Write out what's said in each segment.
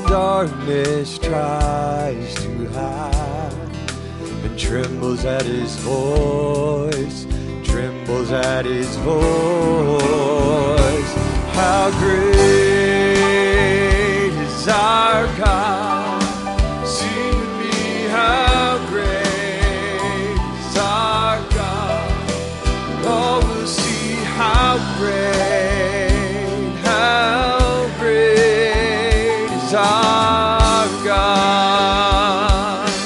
darkness tries to hide and trembles at his voice, trembles at his voice. How great is our God? Sing with me, how great is our God? All will see how great, how great is our God.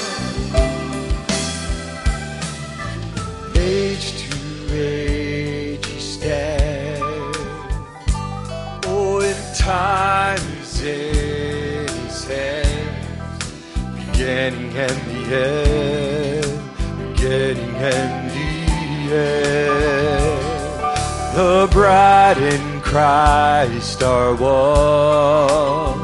Age to age he stands. Oh, in time is in his hands, beginning and the end, beginning and the end. The bride and Christ are one,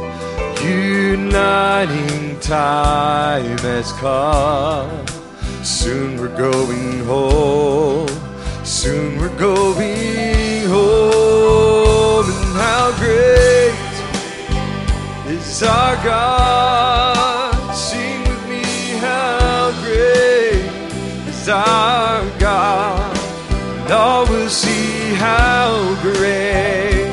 uniting time has come. Soon we're going home, soon we're going home. And how great is our God? Sing with me, how great is our God? And all will see how great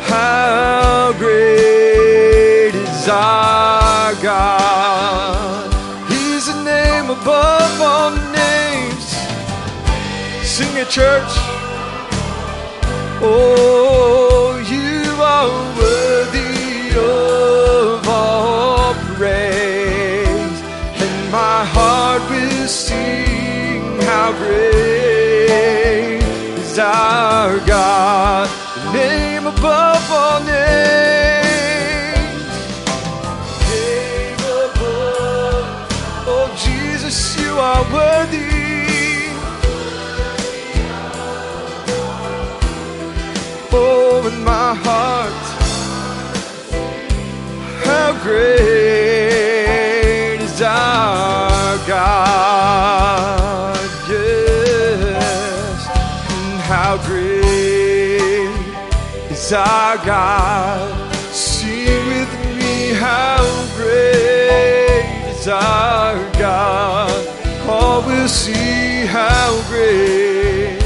is our God. He's a name above all names. Sing it, church. Oh, you are worthy of all praise, and my heart will sing how great is our God. The name above all names. Name above. Oh, Jesus, you are worthy. Oh, in my heart, how great is our God. Yes, and how great is our God. Sing with me, how great is our God. All will see how great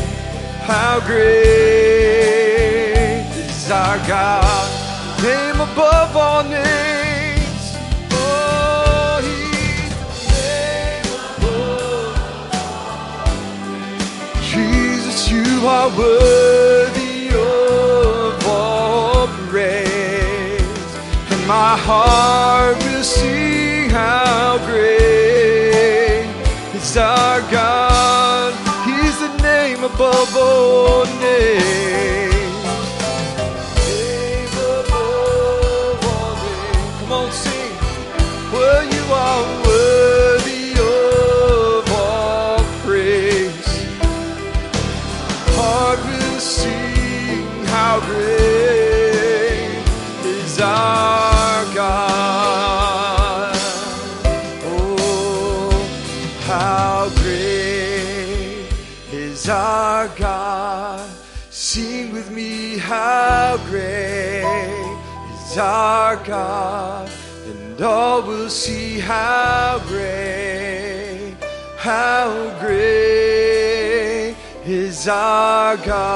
is our God. Name above all names. Oh, he's the name above. Jesus, you are worthy of all praise, and my heart will sing how great is our God. He's the name above all names. Name above all names. Come on, sing. Well, you are worthy of all praise. Heart will sing how great is our God. Oh, how great is our God. Sing with me, how great is our God. And all will see how great is our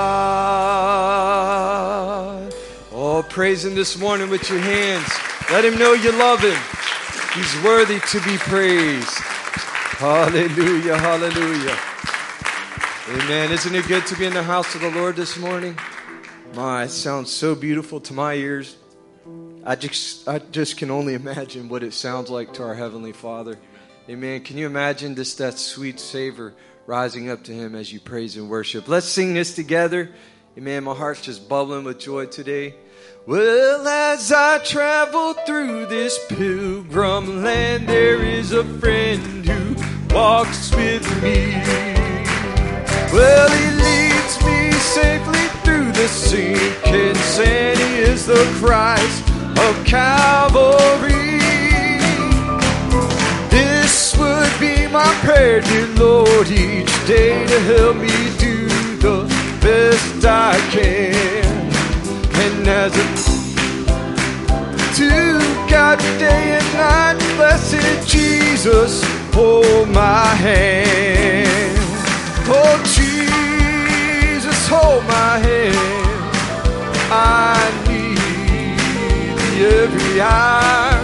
God. Oh, praise him this morning with your hands. Let him know you love him. He's worthy to be praised. Hallelujah, hallelujah. Amen. Isn't it good to be in the house of the Lord this morning? My, it sounds so beautiful to my ears. I just can only imagine what it sounds like to our Heavenly Father. Amen. Can you imagine just that sweet savor rising up to him as you praise and worship? Let's sing this together. Amen. My heart's just bubbling with joy today. Well, as I travel through this pilgrim land, there is a friend who walks with me. Well, he leads me safely through the sinking sand. He is the Christ of Calvary. This would be my prayer, dear Lord, each day to help me do the best I can. And as to guide day and night. Blessed Jesus, hold my hand. Oh Jesus, hold my hand. I need thee every hour.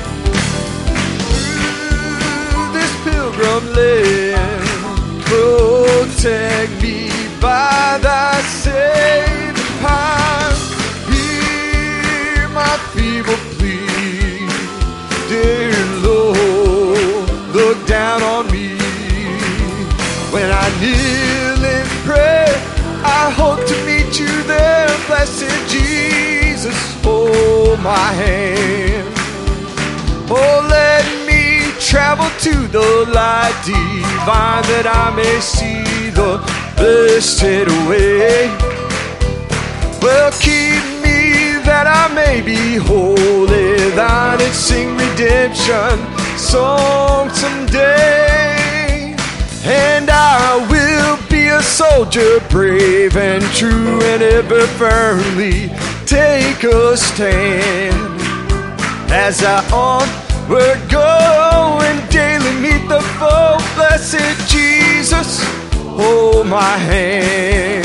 Through this pilgrim land, protect me by thy saving power. Hear my feeble plea, dear Lord, look down on me. When I kneel and pray, I hope to meet you there. Blessed Jesus, hold my hand. Oh, let me travel to the light divine, that I may see the blessed way. Well, keep me that I may be holy thine, and sing redemption song someday. And I will be a soldier brave and true, and ever firmly take a stand, as I onward go and daily meet the foe. Blessed Jesus, hold my hand.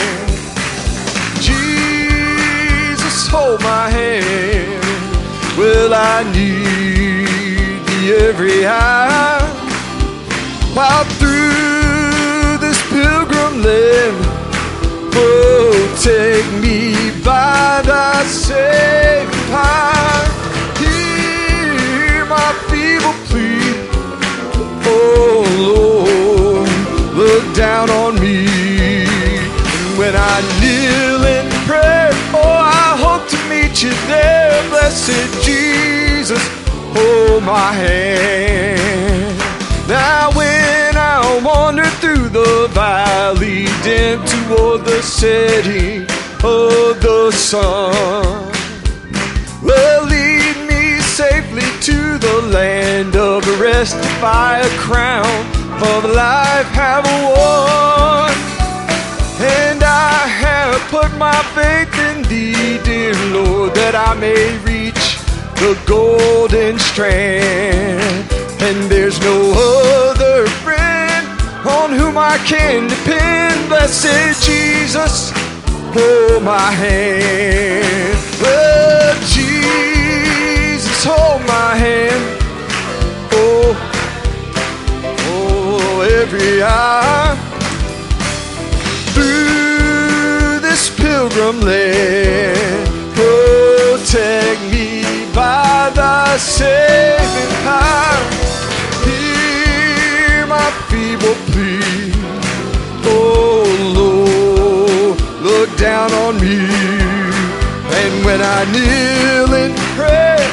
Jesus, hold my hand. Well, I need thee every hour, while through this pilgrim land, protect me by thy saving power. Hear my feeble plea, oh Lord, look down on me. And when I kneel in prayer, oh, I hope to meet you there. Blessed Jesus, hold my hand. Now when I wander through the valley dim toward the setting of the sun, well, lead me safely to the land of rest. If I a crown of life have won, and I have put my faith in thee, dear Lord, that I may reach the golden strand. And there's no other friend on whom I can depend. Blessed Jesus, hold my hand. Well, Jesus, hold my hand. Oh, every hour. Through this pilgrim land, protect me by thy saving power. Hear my feeble plea, oh Lord, look down on me. And when I kneel and pray,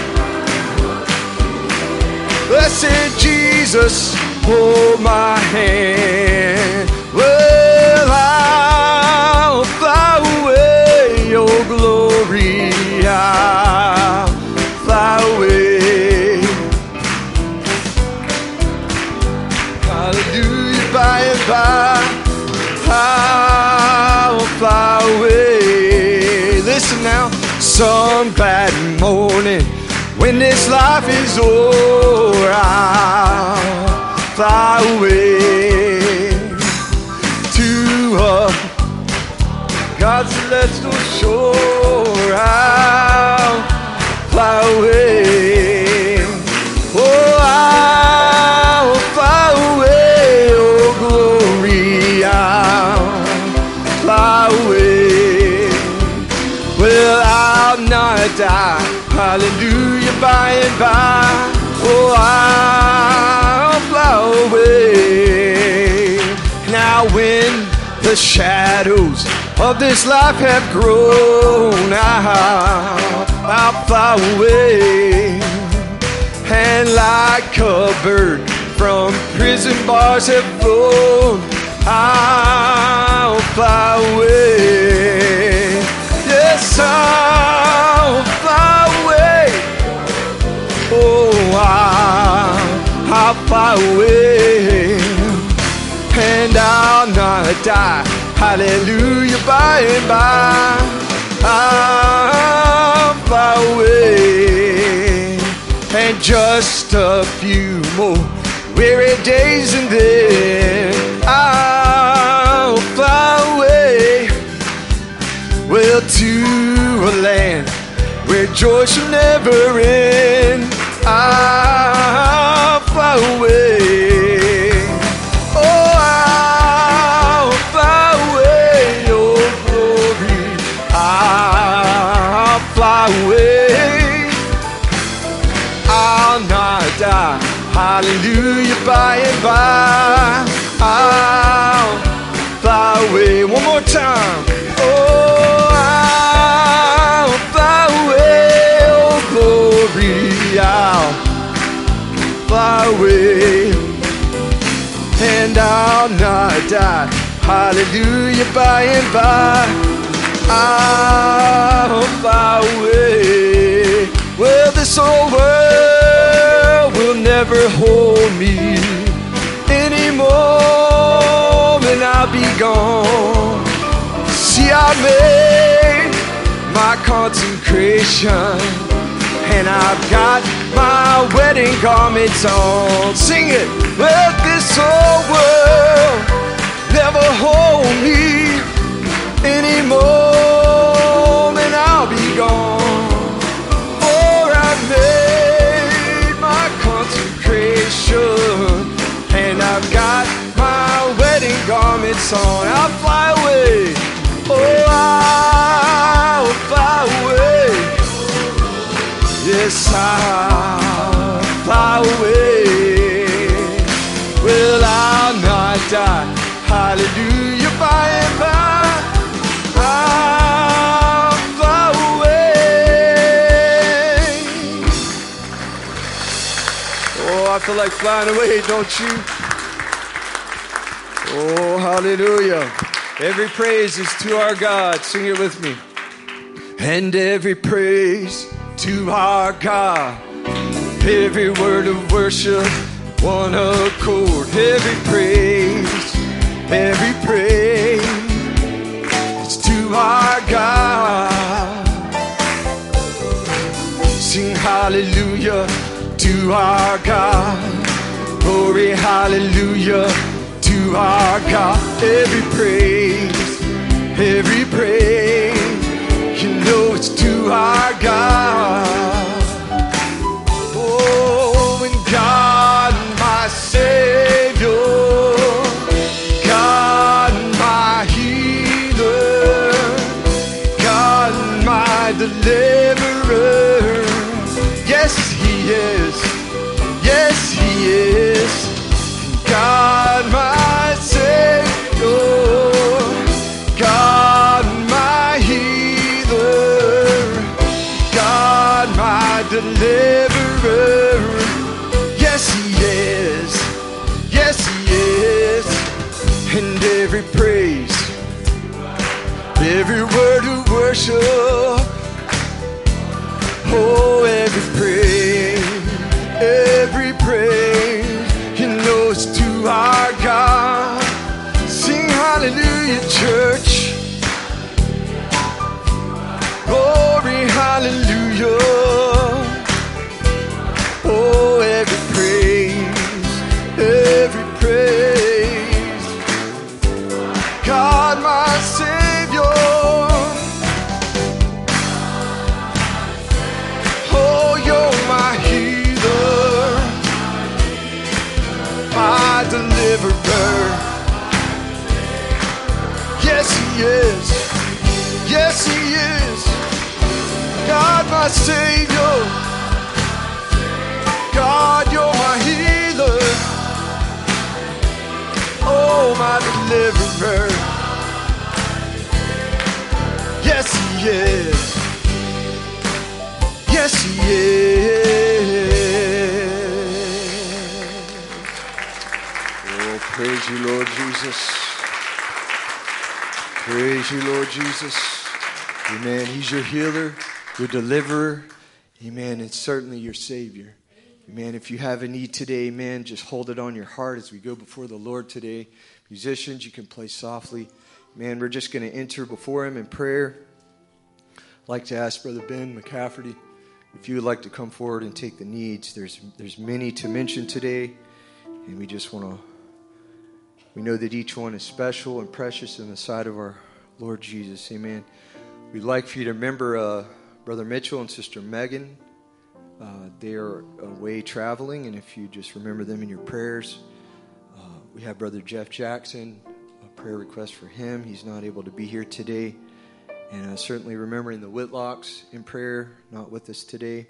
blessed Jesus, hold my hand. Well, I'll fly away, oh glory, I'll fly away. Hallelujah, by and by, I'll fly away. Listen now, some glad morning, when this life is o'er, I'll fly away to God's celestial shore. I'll fly away. Oh, I'll fly away. Oh, glory, I'll fly away. Well, I'll not die. Hallelujah, by and by. Oh, I'll fly away. Now when the shadows of this life have grown, I'll fly away. And like a bird from prison bars have flown, I'll fly away. Yes, I'll fly away. Oh, I'll fly away. And I'll not die. Hallelujah, by and by, I'll fly away. And just a few more weary days and then I'll fly away, well, to a land where joy shall never end. I'll fly away. Oh, I'll fly away, oh glory. I'll fly away. I'll not die, hallelujah, by and by. I'll fly away. One more time. Oh, I'll fly away, oh glory. I'll fly away, and I'll not die, hallelujah, by and by. I'll fly away. Well, this old world will never hold me anymore, and I'll be gone. See, I made my consecration, and I've got my wedding garments on. Sing it. Well, this whole world never hold me anymore, and I'll be gone. For I've made my consecration, and I've got my wedding garments on. I'll fly away. Oh, I'll fly away. Yes, I'll fly away. Well, I'll not die, hallelujah, by and by. I'll fly away. Oh, I feel like flying away, don't you? Oh, hallelujah. Every praise is to our God. Sing it with me. And every praise to our God, every word of worship, one accord. Every praise is to our God. Sing hallelujah to our God. Glory, hallelujah to our God. Every praise, you know it's to our God. Oh, and God, my Savior, God, my healer, God, my deliverer. Yes, He is. Yes, He is. God, my Savior, God, my healer, God, my deliverer. Yes, He is. Yes, He is. And every praise, every word of worship, oh, every praise, you know it's to our God. Sing hallelujah, church. Glory, hallelujah. Oh, every praise, God, my Savior. Oh, you're my healer, my deliverer. Yes, He is. Yes, He is. God, my Savior. God, you're my healer. Oh, my deliverer. Yes, He is. Yes, He is. Oh, praise you, Lord Jesus. Praise you, Lord Jesus. Amen. He's your healer, your deliverer. Amen. And certainly your Savior. Amen. If you have a need today, amen, just hold it on your heart as we go before the Lord today. Musicians, you can play softly. Man, we're just going to enter before Him in prayer. I'd like to ask Brother Ben McCafferty if you would like to come forward and take the needs, there's many to mention today, and we just want to, we know that each one is special and precious in the sight of our Lord Jesus. Amen. We'd like for you to remember Brother Mitchell and Sister Megan. They are away traveling, and if you just remember them in your prayers. We have Brother Jeff Jackson, a prayer request for him. He's not able to be here today. And certainly remembering the Whitlocks in prayer, not with us today.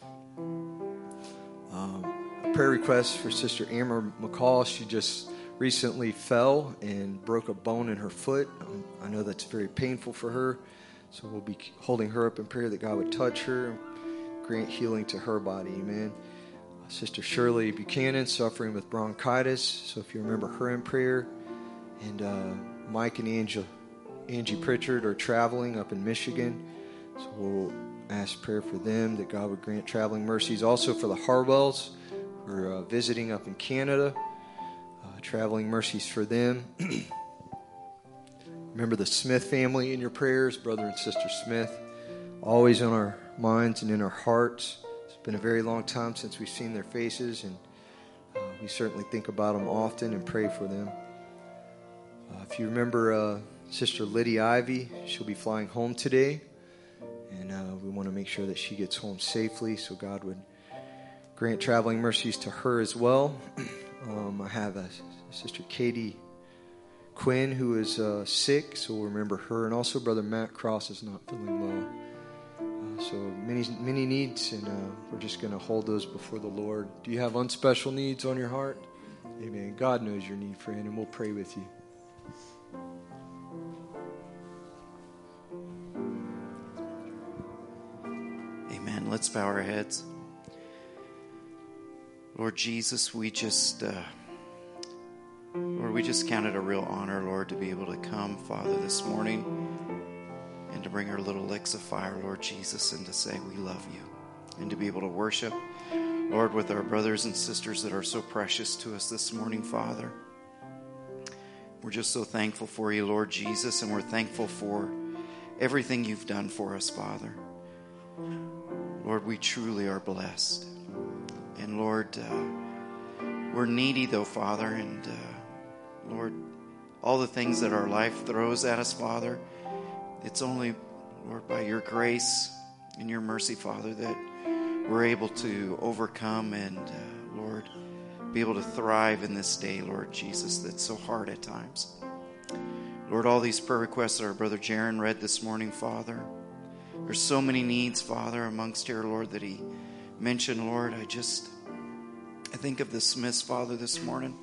A prayer request for Sister Amber McCall. She just recently fell and broke a bone in her foot. I know that's very painful for her. So we'll be holding her up in prayer that God would touch her and grant healing to her body. Amen. Sister Shirley Buchanan suffering with bronchitis. So if you remember her in prayer. And Mike and Angie Pritchard are traveling up in Michigan. So we'll ask prayer for them, that God would grant traveling mercies. Also for the Harwells, who are visiting up in Canada. Traveling mercies for them. Remember the Smith family in your prayers, Brother and Sister Smith. Always on our minds and in our hearts. It's been a very long time since we've seen their faces, and we certainly think about them often and pray for them. If you remember Sister Lydia Ivy, she'll be flying home today, and we want to make sure that she gets home safely, so God would grant traveling mercies to her as well. I have Sister Katie Quinn, who is sick, so we'll remember her, and also Brother Matt Cross is not feeling well. So many needs, and we're just going to hold those before the Lord. Do you have unspecial needs on your heart? Amen. God knows your need, friend, and we'll pray with you. Amen. Let's bow our heads. Lord Jesus, we just count it a real honor, Lord, to be able to come, Father, this morning and to bring our little licks of fire, Lord Jesus, and to say we love you, and to be able to worship, Lord, with our brothers and sisters that are so precious to us this morning, Father. We're just so thankful for you, Lord Jesus, and we're thankful for everything you've done for us, Father. Lord, we truly are blessed. And Lord, we're needy though, Father, and Lord, all the things that our life throws at us, Father, it's only, Lord, by your grace and your mercy, Father, that we're able to overcome and, Lord, be able to thrive in this day, Lord Jesus, that's so hard at times. Lord, all these prayer requests that our brother Jaron read this morning, Father, there's so many needs, Father, amongst here, Lord, that he mentioned, Lord. I think of the Smiths, Father, this morning.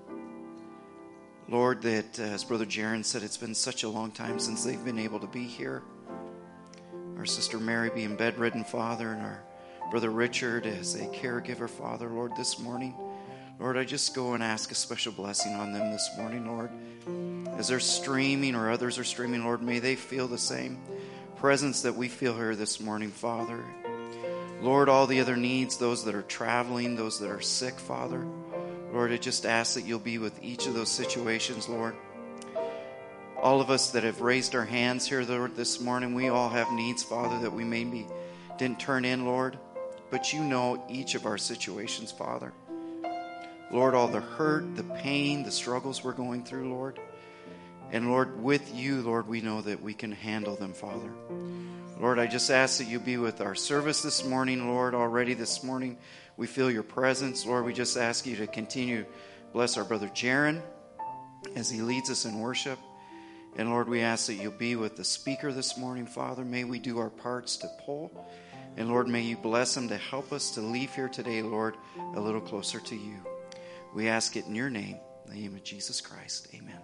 Lord, that as Brother Jaron said, it's been such a long time since they've been able to be here. Our sister Mary being bedridden, Father, and our Brother Richard as a caregiver, Father, Lord, this morning. Lord, I just go and ask a special blessing on them this morning, Lord. As they're streaming or others are streaming, Lord, may they feel the same presence that we feel here this morning, Father. Lord, all the other needs, those that are traveling, those that are sick, Father. Lord, I just ask that you'll be with each of those situations, Lord. All of us that have raised our hands here, Lord, this morning, we all have needs, Father, that we maybe didn't turn in, Lord. But you know each of our situations, Father. Lord, all the hurt, the pain, the struggles we're going through, Lord. And Lord, with you, Lord, we know that we can handle them, Father. Lord, I just ask that you be with our service this morning, Lord. Already this morning, we feel your presence. Lord, we just ask you to continue to bless our brother Jaron as he leads us in worship. And Lord, we ask that you'll be with the speaker this morning, Father. May we do our parts to pull. And Lord, may you bless him to help us to leave here today, Lord, a little closer to you. We ask it in your name, in the name of Jesus Christ. Amen.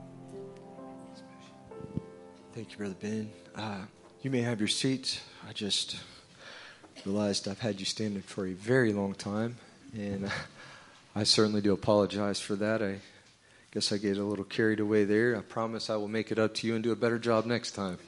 Thank you, Brother Ben. You may have your seats. I just realized I've had you standing for a very long time, and I certainly do apologize for that. I guess I get a little carried away there. I promise I will make it up to you and do a better job next time.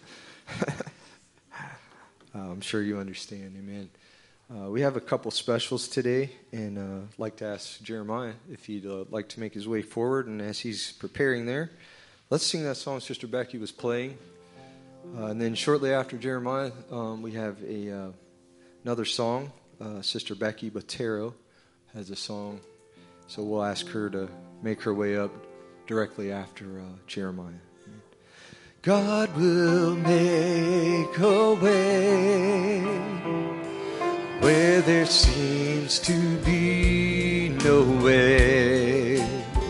I'm sure you understand. Amen. We have a couple specials today, and I'd like to ask Jeremiah if he'd like to make his way forward. And as he's preparing there, let's sing that song Sister Becky was playing. And then shortly after Jeremiah, we have a another song. Sister Becky Botero has a song. So we'll ask her to make her way up directly after Jeremiah. God will make a way where there seems to be no way.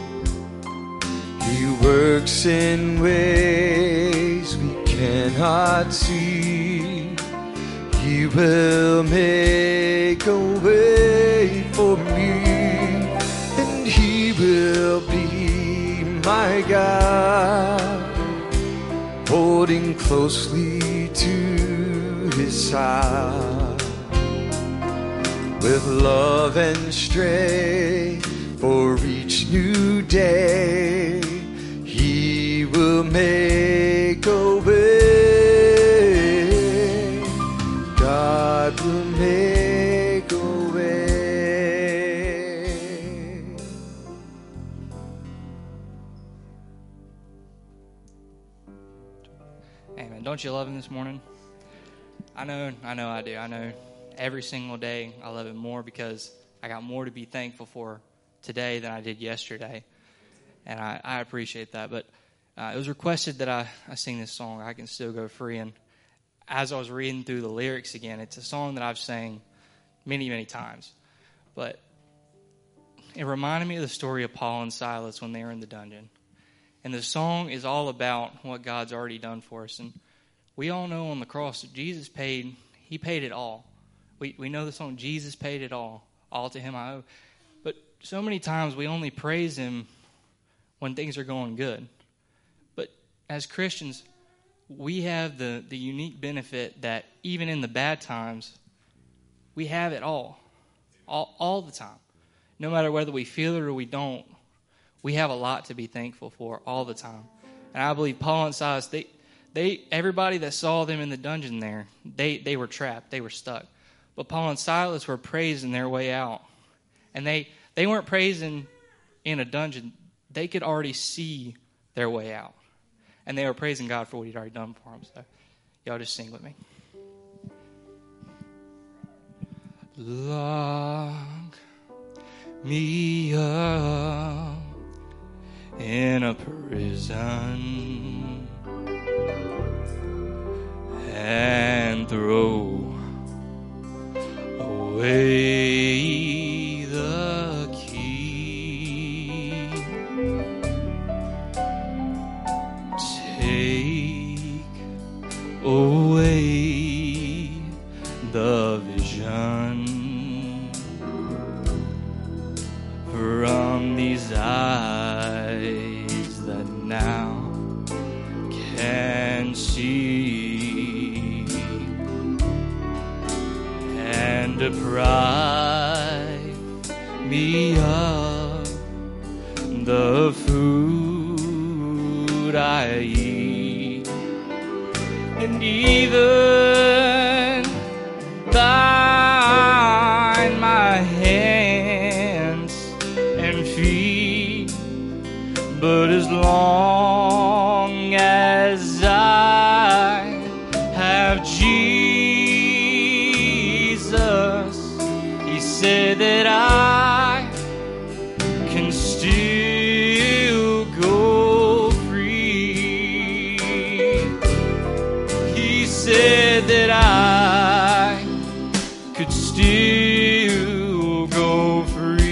He works in ways we cannot see. He will make a way for me, and He will be my God, holding closely to His side, with love and strength for each new day. He will make a way. God will make a way. Amen. Don't you love Him this morning? I know I do. I know every single day I love Him more because I got more to be thankful for today than I did yesterday. And I appreciate that. But it was requested that I sing this song, I Can Still Go Free. And as I was reading through the lyrics again, it's a song that I've sang many, many times. But it reminded me of the story of Paul and Silas when they were in the dungeon. And the song is all about what God's already done for us. And we all know on the cross that Jesus paid, He paid it all. We know the song, Jesus paid it all to Him I owe. But so many times we only praise Him when things are going good. But as Christians, we have the unique benefit that even in the bad times, we have it all the time. No matter whether we feel it or we don't, we have a lot to be thankful for all the time. And I believe Paul and Silas, they everybody that saw them in the dungeon there, they were trapped, they were stuck. But Paul and Silas were praising their way out. And they weren't praising in a dungeon. They could already see their way out. And they were praising God for what He'd already done for them. So y'all just sing with me. Lock me up in a prison and throw away the key. Take away the vision from these eyes that now can see, and deprive me of the food I eat, and even bind my hands and feet. But as long as I have Jesus, He said that I can still go free. He said that I could still go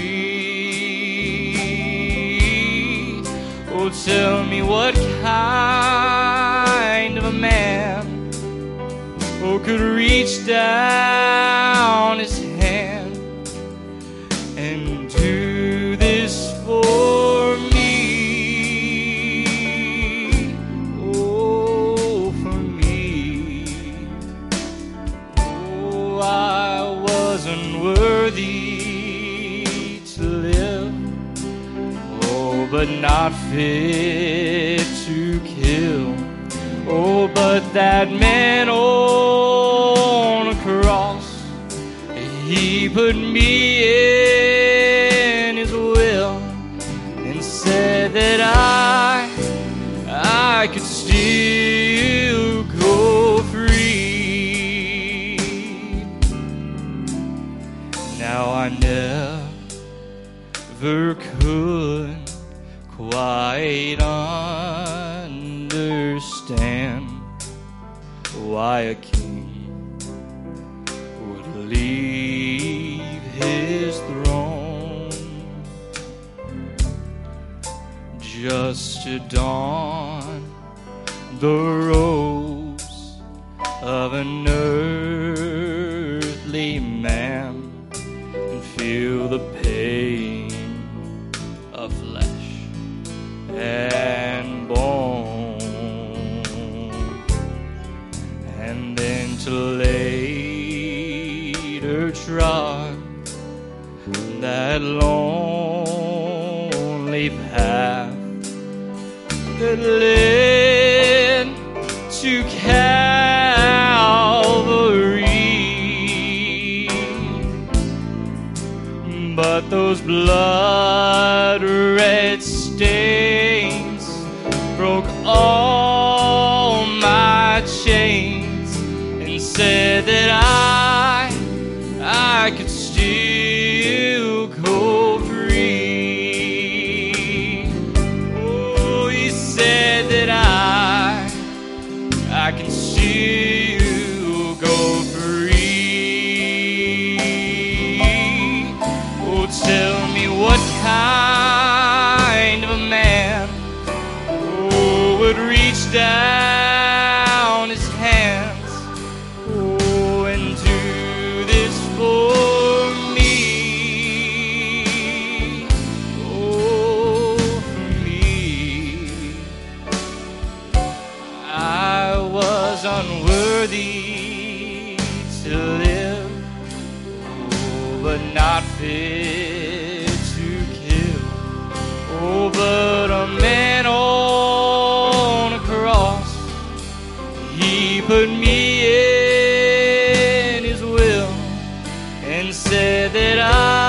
free. Oh, tell me what kind of a man could reach down his hand and do this for me. Oh, for me. Oh, I wasn't worthy to live, oh, but not fit to kill. Oh, but that man on a cross, He put me in His will and said that I could still go free. Now I never could quite understand why a king would leave his throne just to don the robes of an earthly man and feel the pain of flesh and bone, and then to later trod that lonely path that led to Calvary. But those blood-red stains broke all my chains and said that I could still go free. Oh, he said that I can still go free. Oh, tell me what kind of a man would reach down his hands and do this for me. Oh, for me. I was unworthy to live, but not fit to kill. Oh, but a man on a cross, he put me in his will and said that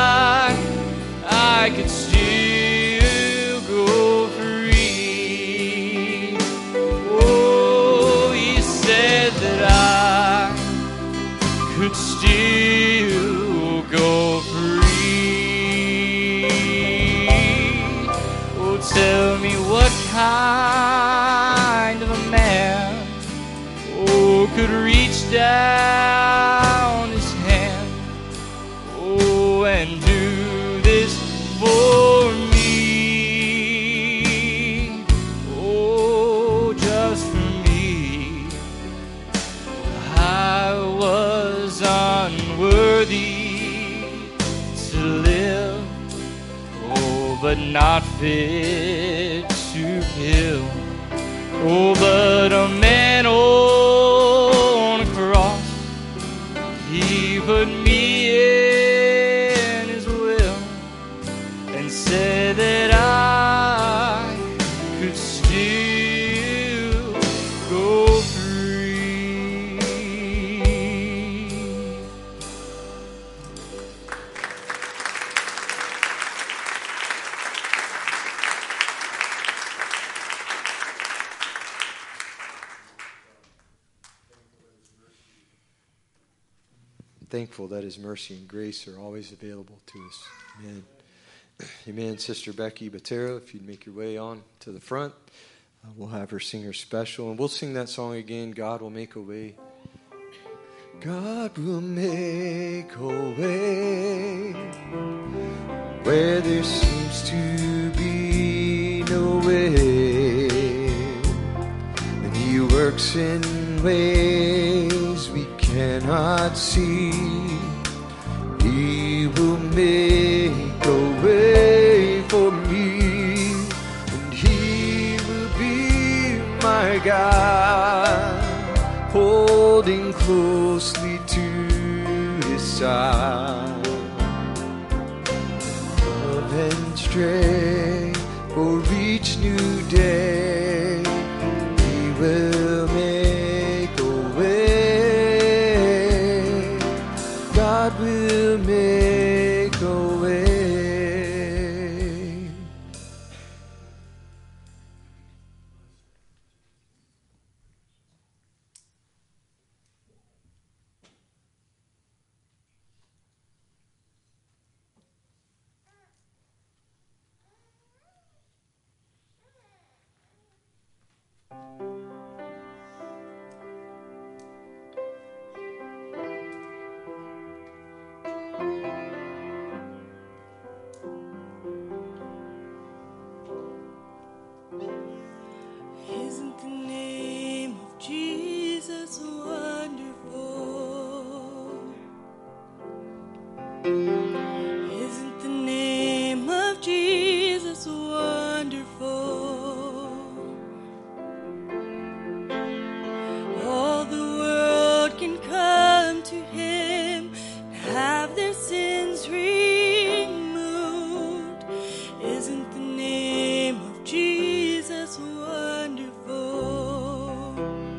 I could still go free. Oh, he said that I could still go free. Oh, tell me what kind of a man could reach down his hand and do this for me. Oh, just for me. I was unworthy to live, but not fit to kill. Oh, but a man on a cross, he put me in his will and said that I could still go free. Thankful that His mercy and grace are always available to us. Amen. Amen. Sister Becky Botero, if you'd make your way on to the front, we'll have her sing her special, and we'll sing that song again, God Will Make a Way. God will make a way where there seems to be no way, and He works in ways we cannot see. He will make a way for me, and He will be my God, holding closely to His side. Love and strength for each new day, He will make a way. God will make a way. Isn't the name of Jesus wonderful? All the world can come to him and have their sins removed. Isn't the name of Jesus wonderful?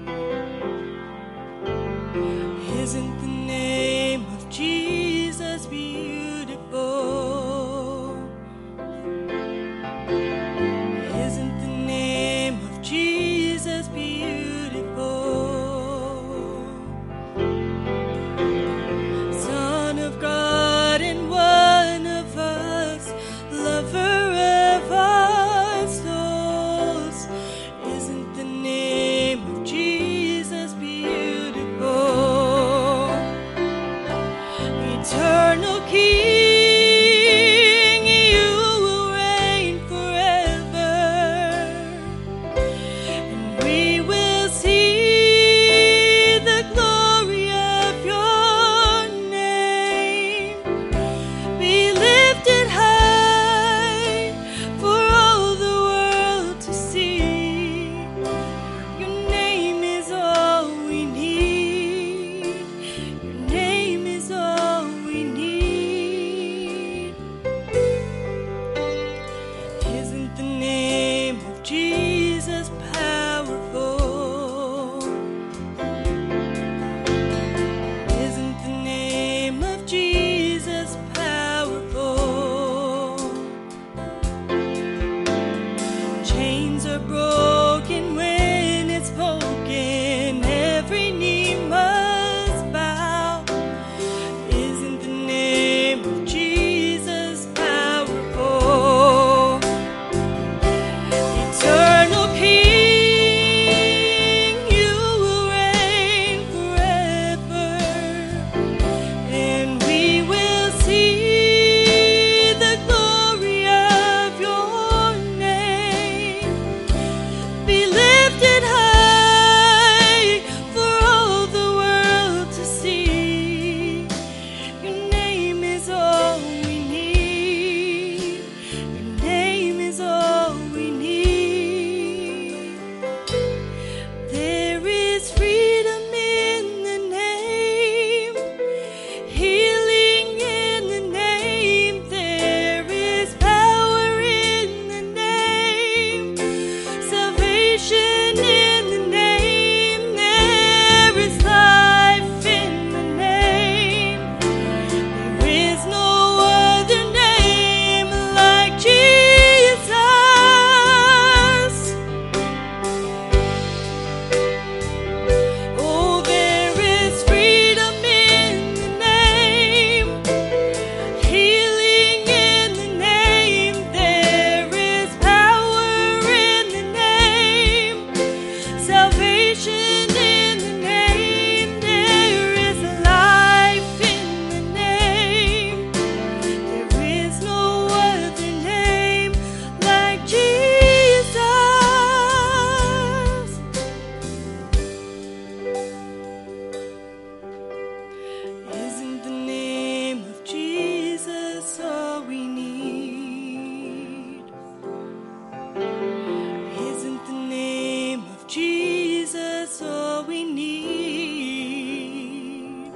Isn't the name of Jesus beautiful? Isn't the name of Jesus beautiful? Son of God and one of us, lover of our souls. Isn't the name of Jesus beautiful? Eternal King, you will reign forever, and we will see the glory of your name. Be lifted high for all the world to see. Your name is all we need. Your name is all we need. Isn't the name of Jesus powerful? Isn't the name of Jesus powerful? Chains are broken when it's spoken. Every knee must bow. Isn't the name of Jesus powerful? Eternal King, you will reign forever, and we will see the glory of your name. Be lifted high for all the world to see. Your name is all we need. Your name is all we need. There is freedom in the name, healing in the name. There is power in the name, salvation in the name. There is life in the name. There is no other name like Jesus. Oh, there is freedom in the name, healing in the name. There is power in the name, salvation in the name. There is life in the name. There is no other name like Jesus. Isn't the name of Jesus all we need? Isn't the name of Jesus all we need?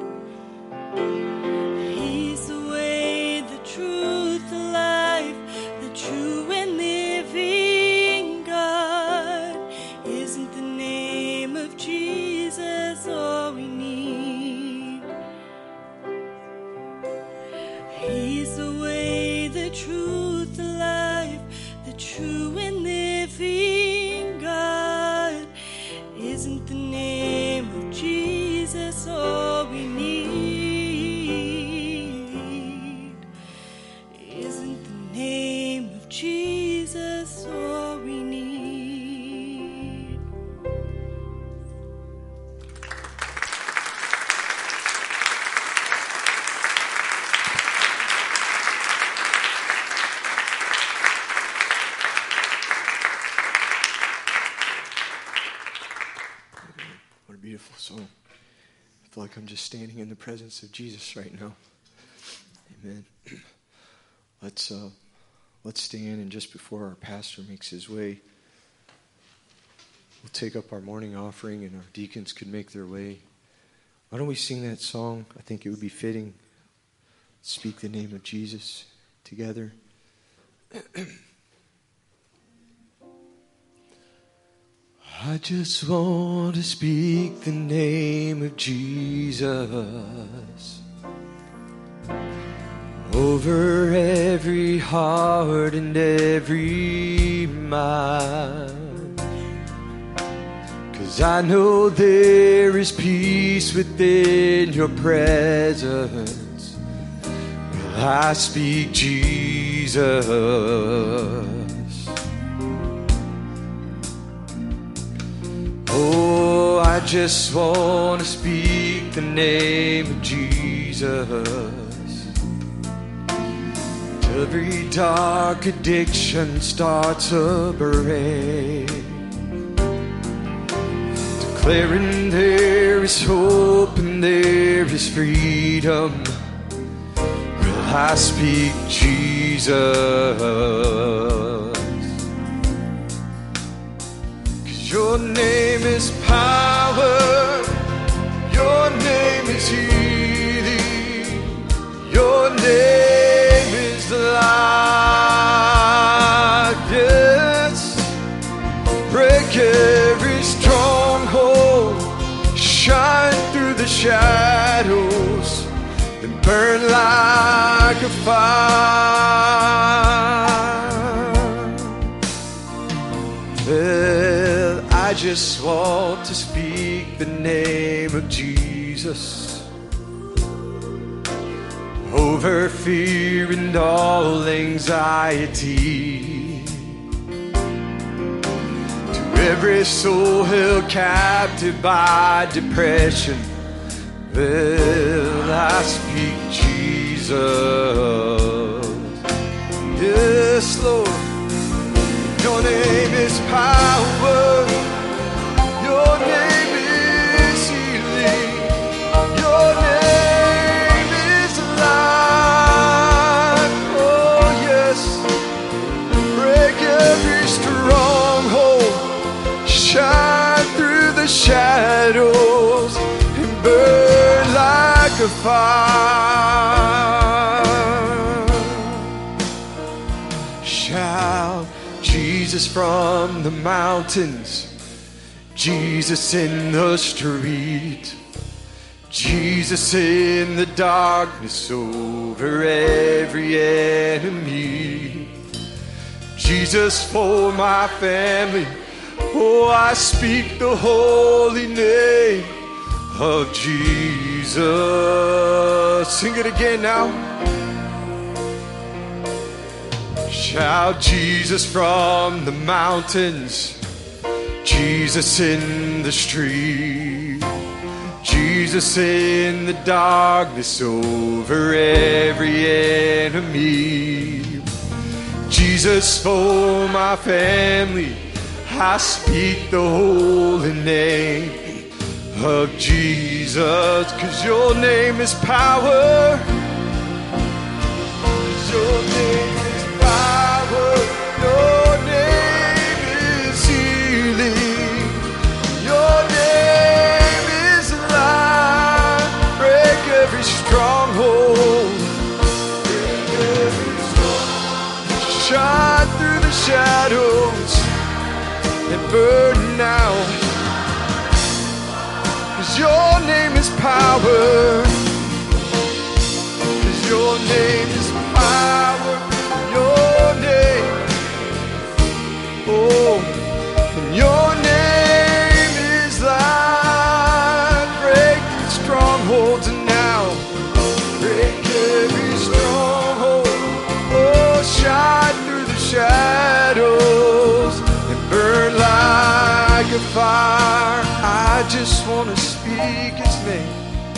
He's the way, the truth, the life, the true and living God. Isn't the name of Jesus all we need? He's the way, the truth, the life, the true and living God. Isn't the name of Jesus all we need? Isn't the name of Jesus all we need? What a beautiful song. I feel like I'm just standing in the presence of Jesus right now. Amen. Let's stand, and just before our pastor makes his way, we'll take up our morning offering, and our deacons could make their way. Why don't we sing that song? I think it would be fitting. Speak the name of Jesus together. I just want to speak the name of Jesus over every heart and every mind. 'Cause I know there is peace within your presence. Well, I speak Jesus. Oh, I just want to speak the name of Jesus. Every dark addiction starts a break, declaring there is hope and there is freedom. Well, I speak Jesus. 'Cause your name is power, your name is healing, your name life, yes. Break every stronghold, shine through the shadows, and burn like a fire. Well, I just want to speak the name of Jesus over fear and all anxiety. To every soul held captive by depression, well, I speak Jesus. Yes, Lord. Your name is power, your name is healing, your name shine through the shadows and burn like a fire. Shout Jesus from the mountains, Jesus in the street, Jesus in the darkness over every enemy, Jesus for my family. Oh, I speak the holy name of Jesus. Sing it again now. Shout Jesus from the mountains, Jesus in the street, Jesus in the darkness over every enemy, Jesus for my family. I speak the holy name of Jesus, 'cause your name is power, 'cause your name is power, your name is healing, your name is life. Break every stronghold, break every stronghold. Shine through the shadows and burn now, 'cause your name is power, 'cause your name is power, your name, oh, and your name is life. Break the strongholds now, break every stronghold, oh, shine through the shadows, burn like a fire. I just want to speak his name.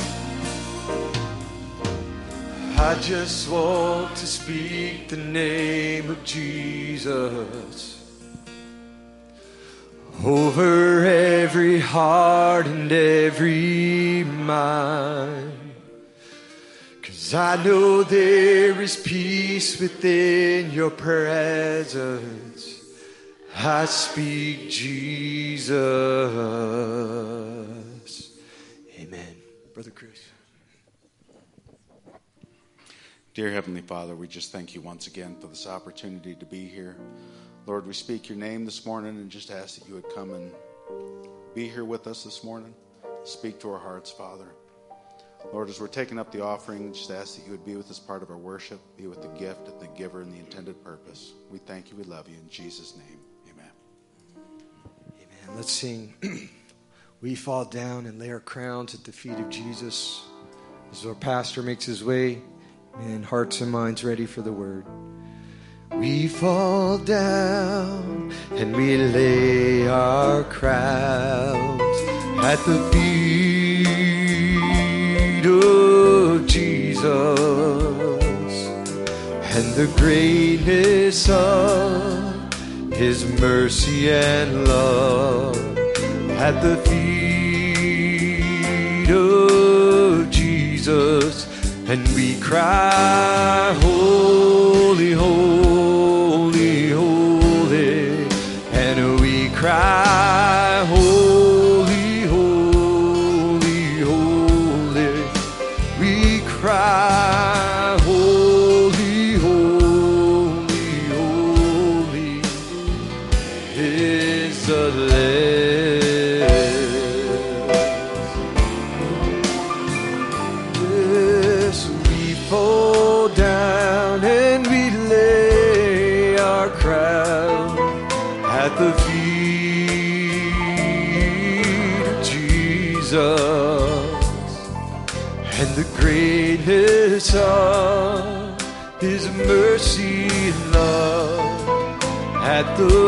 I just want to speak the name of Jesus over every heart and every mind. 'Cause 'Cause I know there is peace within your presence. I speak Jesus. Amen. Brother Chris. Dear Heavenly Father, we just thank you once again for this opportunity to be here. Lord, we speak your name this morning and just ask that you would come and be here with us this morning. Speak to our hearts, Father. Lord, as we're taking up the offering, just ask that you would be with this part of our worship, be with the gift and the giver and the intended purpose. We thank you, we love you. In Jesus' name, amen. Amen. Let's sing. We fall down and lay our crowns at the feet of Jesus as our pastor makes his way, and hearts and minds ready for the word. We fall down and we lay our crowns at the feet of Jesus, and the greatness of his mercy and love at the feet of Jesus, and we cry, holy, holy, holy, and we cry, holy, holy, holy, we cry, holy, holy, holy is the Lamb. Yes, we fall down and we lay our crown at the feet of Jesus, and the greatness of his mercy and love at the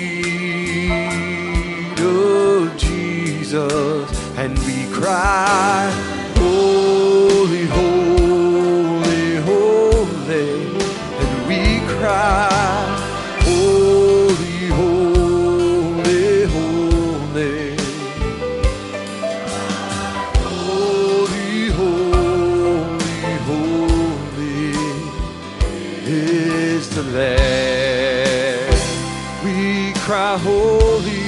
feet of Jesus, and we cry, holy, holy, holy, and we cry, holy, holy, holy, holy, holy, holy is the Lamb. We cry, holy,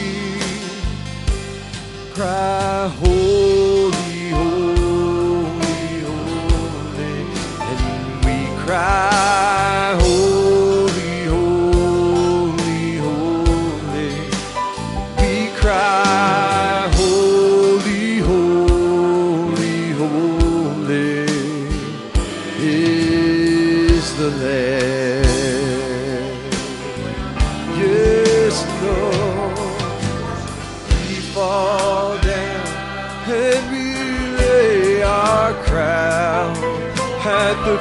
cry, holy, holy, holy, and we cry, holy, holy, holy, we cry, holy, holy, holy is the Lamb. Yes, Lord, we fall down and we lay our crown at the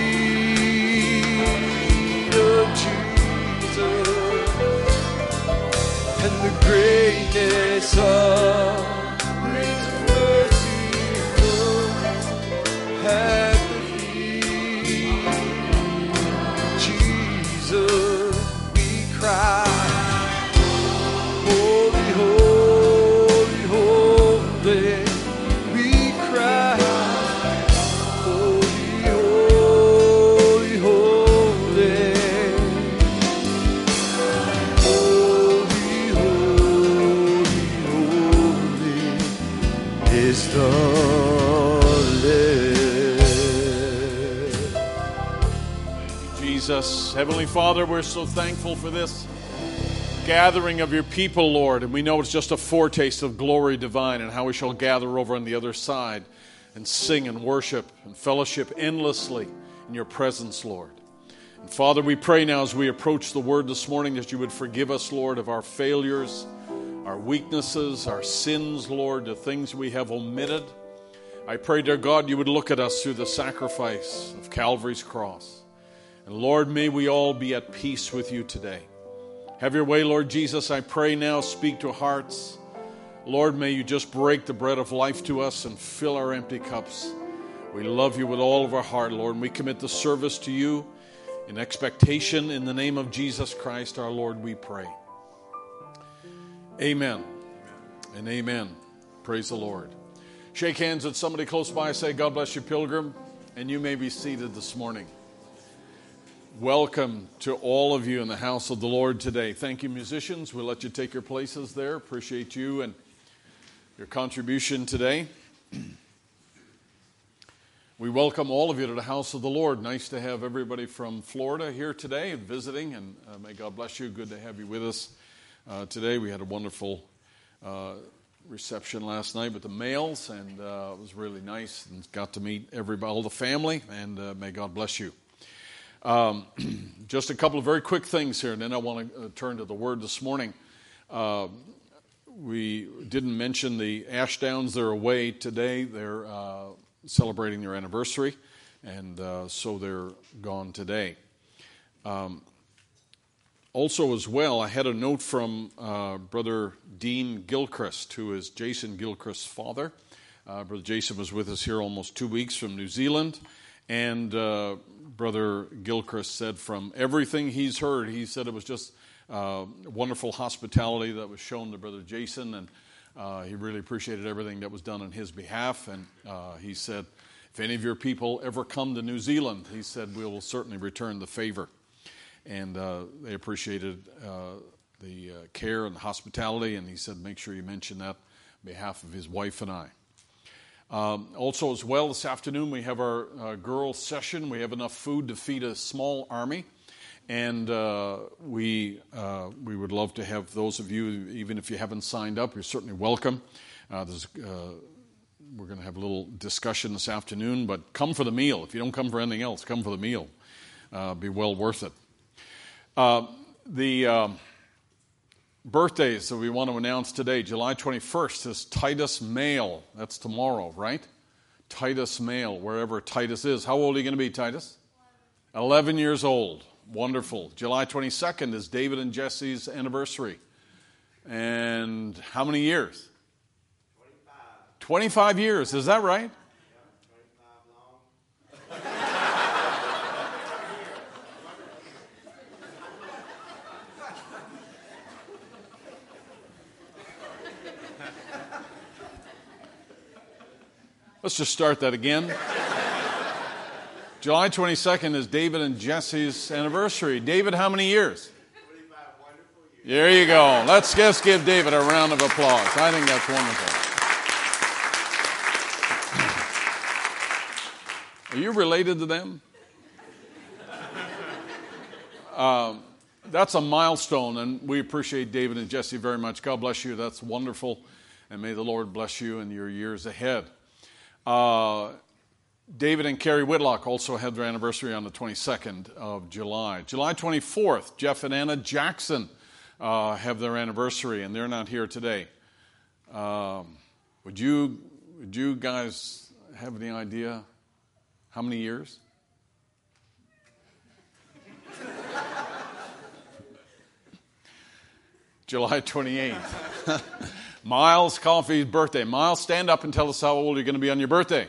feet of Jesus, and the greatness of his mercy at the feet of Jesus, we cry, holy, holy, holy, we cry, holy, holy, holy, holy, holy, holy is the Lamb. Jesus, Heavenly Father, we're so thankful for this gathering of your people, Lord, and we know it's just a foretaste of glory divine and how we shall gather over on the other side and sing and worship and fellowship endlessly in your presence, Lord. And Father, we pray now as we approach the word this morning that you would forgive us, Lord, of our failures, our weaknesses, our sins, Lord, the things we have omitted. I pray, dear God, you would look at us through the sacrifice of Calvary's cross. And Lord, may we all be at peace with you today. Have your way, Lord Jesus. I pray now, speak to hearts. Lord, may you just break the bread of life to us and fill our empty cups. We love you with all of our heart, Lord, and we commit the service to you in expectation. In the name of Jesus Christ, our Lord, we pray. Amen and amen. Praise the Lord. Shake hands with somebody close by. Say, God bless you, pilgrim. And you may be seated this morning. Welcome to all of you in the house of the Lord today. Thank you, musicians. We'll let you take your places there. Appreciate you and your contribution today. We welcome all of you to the house of the Lord. Nice to have everybody from Florida here today visiting, and may God bless you. Good to have you with us today. We had a wonderful reception last night with the males, and it was really nice, and got to meet everybody, all the family, and may God bless you. Just a couple of very quick things here, and then I want to turn to the Word this morning. We didn't mention the Ashdowns. They're away today. They're celebrating their anniversary, and so they're gone today. Also, as well, I had a note from Brother Dean Gilchrist, who is Jason Gilchrist's father. Brother Jason was with us here almost 2 weeks from New Zealand, and Brother Gilchrist said from everything he's heard, he said it was just wonderful hospitality that was shown to Brother Jason, and he really appreciated everything that was done on his behalf. And he said, if any of your people ever come to New Zealand, he said, we will certainly return the favor. And they appreciated the care and the hospitality, and he said, make sure you mention that on behalf of his wife and I. Also, as well, this afternoon we have our girls' session. We have enough food to feed a small army, and we would love to have those of you, even if you haven't signed up, you're certainly welcome. We're going to have a little discussion this afternoon, but come for the meal. If you don't come for anything else, come for the meal. Be well worth it. The birthdays that we want to announce today, July 21st is Titus Mail. That's tomorrow, right? Titus Mail, wherever Titus is. How old are you going to be, Titus? 11 years old. Wonderful. July 22nd is David and Jesse's anniversary. And how many years? 25 years, is that right? Let's just start that again. July 22nd is David and Jesse's anniversary. David, how many years? 25 wonderful years. There you go. Let's just give David a round of applause. I think that's wonderful. Are you related to them? That's a milestone, and we appreciate David and Jesse very much. God bless you. That's wonderful, and may the Lord bless you in your years ahead. David and Carrie Whitlock also had their anniversary on the 22nd of July. July 24th, Jeff and Anna Jackson have their anniversary, and they're not here today. Would you guys have any idea how many years? July 28th. Miles Coffey's birthday. Miles, stand up and tell us how old you're going to be on your birthday.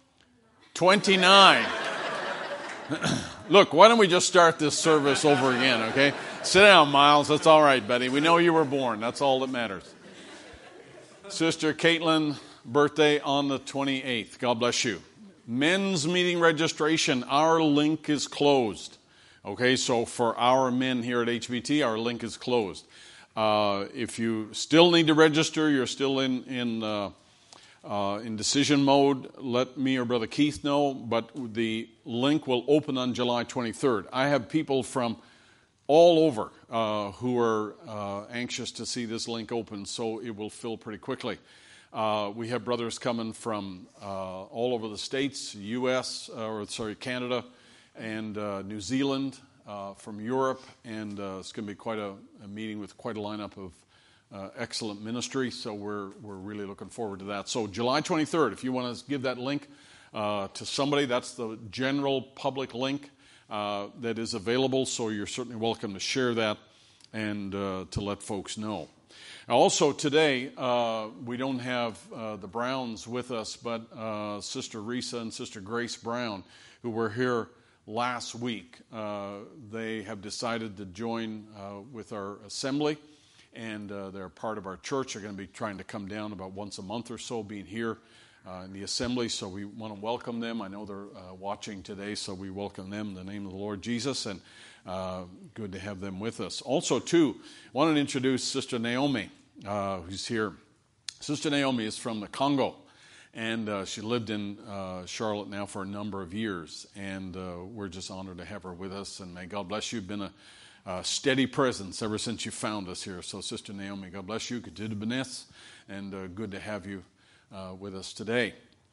29. Look, why don't we just start this service over again, okay? Sit down, Miles. That's all right, buddy. We know you were born. That's all that matters. Sister Caitlin, birthday on the 28th. God bless you. Men's meeting registration. Our link is closed. Okay, so for our men here at HBT, our link is closed. If you still need to register, you're still in decision mode, let me or Brother Keith know, but the link will open on July 23rd. I have people from all over who are anxious to see this link open, so it will fill pretty quickly. We have brothers coming from all over the states, Canada, and New Zealand, from Europe, and it's going to be quite a meeting with quite a lineup of excellent ministry, so we're really looking forward to that. So July 23rd, if you want to give that link to somebody, that's the general public link that is available, so you're certainly welcome to share that and to let folks know. Also today, we don't have the Browns with us, but Sister Risa and Sister Grace Brown, who were here last week. They have decided to join with our assembly, and they're part of our church. They're going to be trying to come down about once a month or so, being here in the assembly, so we want to welcome them. I know they're watching today, so we welcome them in the name of the Lord Jesus, and good to have them with us. Also, too, I want to introduce Sister Naomi, who's here. Sister Naomi is from the Congo, and she lived in Charlotte now for a number of years, and we're just honored to have her with us, and may God bless you. You've been a steady presence ever since you found us here. So, Sister Naomi, God bless you. Continue to bless, and good to have you with us today.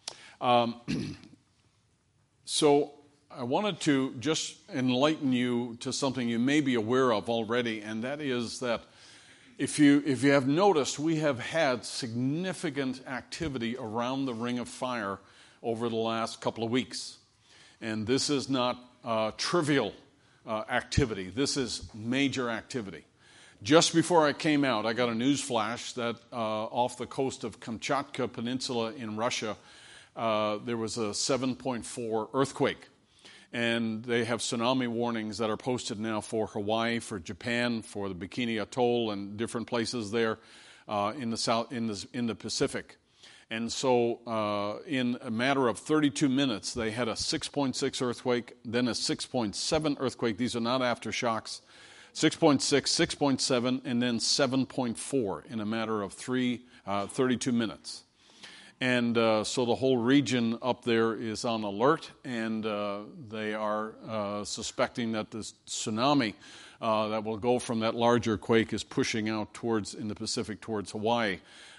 So I wanted to just enlighten you to something you may be aware of already, and that is that if you have noticed, we have had significant activity around the Ring of Fire over the last couple of weeks. And this is not trivial activity. This is major activity. Just before I came out, I got a news flash that off the coast of Kamchatka Peninsula in Russia, there was a 7.4 earthquake. And they have tsunami warnings that are posted now for Hawaii, for Japan, for the Bikini Atoll, and different places there in the Pacific. And so in a matter of 32 minutes, they had a 6.6 earthquake, then a 6.7 earthquake. These are not aftershocks. 6.6, 6.7, and then 7.4 in a matter of 32 minutes. And so the whole region up there is on alert, and they are suspecting that this tsunami that will go from that larger quake is pushing out in the Pacific towards Hawaii.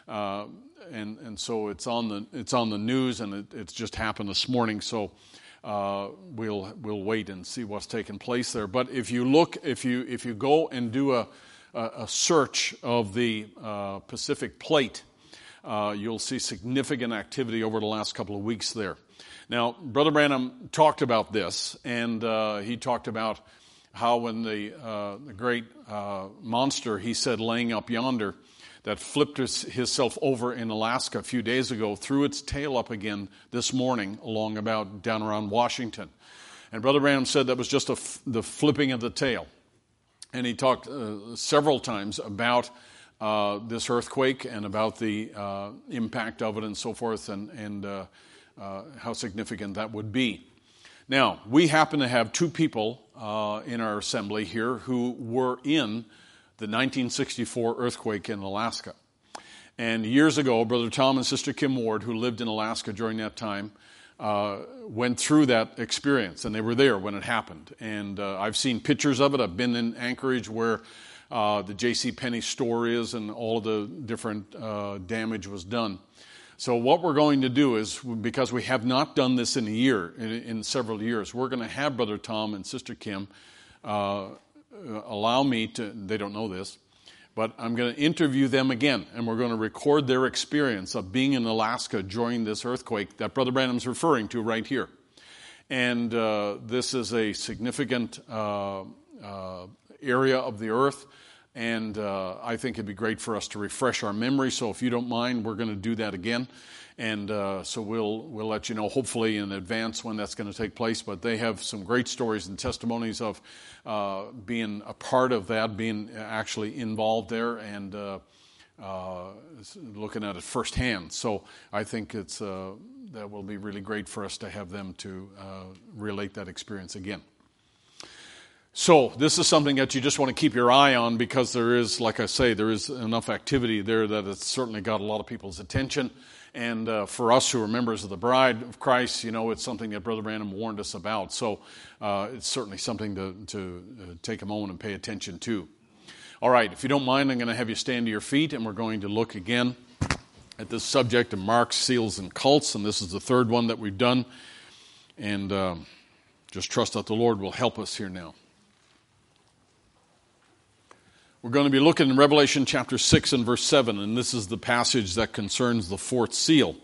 And so it's on the news, and it's just happened this morning. So we'll wait and see what's taking place there. But if you go and do a search of the Pacific Plate, you'll see significant activity over the last couple of weeks there. Now, Brother Branham talked about this, and he talked about how when the great monster, he said, laying up yonder, that flipped himself over in Alaska a few days ago, threw its tail up again this morning down around Washington. And Brother Branham said that was just the flipping of the tail. And he talked several times about this earthquake and about the impact of it and so forth, and how significant that would be. Now, we happen to have two people in our assembly here who were in the 1964 earthquake in Alaska. And years ago, Brother Tom and Sister Kim Ward, who lived in Alaska during that time, went through that experience, and they were there when it happened. And I've seen pictures of it. I've been in Anchorage where the J.C. Penney store is, and all of the different damage was done. So what we're going to do is, because we have not done this in a year, in several years, we're going to have Brother Tom and Sister Kim allow me to, they don't know this, but I'm going to interview them again, and we're going to record their experience of being in Alaska during this earthquake that Brother Branham's referring to right here. And this is a significant area of the earth, and I think it'd be great for us to refresh our memory. So if you don't mind, we're going to do that again. And so we'll let you know, hopefully in advance, when that's going to take place. But they have some great stories and testimonies of being a part of that, being actually involved there, and looking at it firsthand. So I think that will be really great for us to have them to relate that experience again. So this is something that you just want to keep your eye on, because there is, like I say, there is enough activity there that it's certainly got a lot of people's attention. And for us who are members of the Bride of Christ, it's something that Brother Branham warned us about. So it's certainly something to take a moment and pay attention to. All right, if you don't mind, I'm going to have you stand to your feet, and we're going to look again at this subject of marks, seals, and cults. And this is the third one that we've done. And just trust that the Lord will help us here now. We're going to be looking in Revelation chapter 6 and verse 7, and this is the passage that concerns the fourth seal.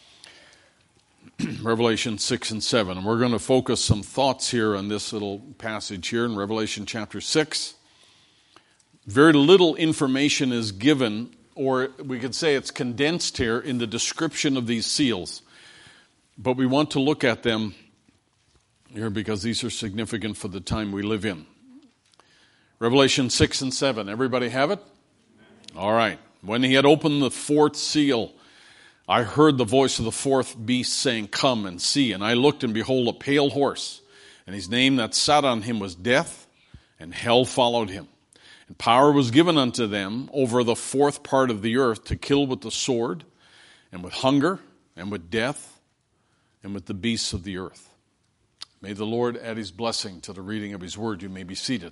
Revelation 6 and 7. And we're going to focus some thoughts here on this little passage here in Revelation chapter 6. Very little information is given, or we could say it's condensed here in the description of these seals. But we want to look at them here because these are significant for the time we live in. Revelation 6 and 7. Everybody have it? All right. When he had opened the fourth seal, I heard the voice of the fourth beast saying, Come and see. And I looked, and behold, a pale horse. And his name that sat on him was Death, and hell followed him. And power was given unto them over the fourth part of the earth to kill with the sword, and with hunger, and with death, and with the beasts of the earth. May the Lord add his blessing to the reading of his word. You may be seated.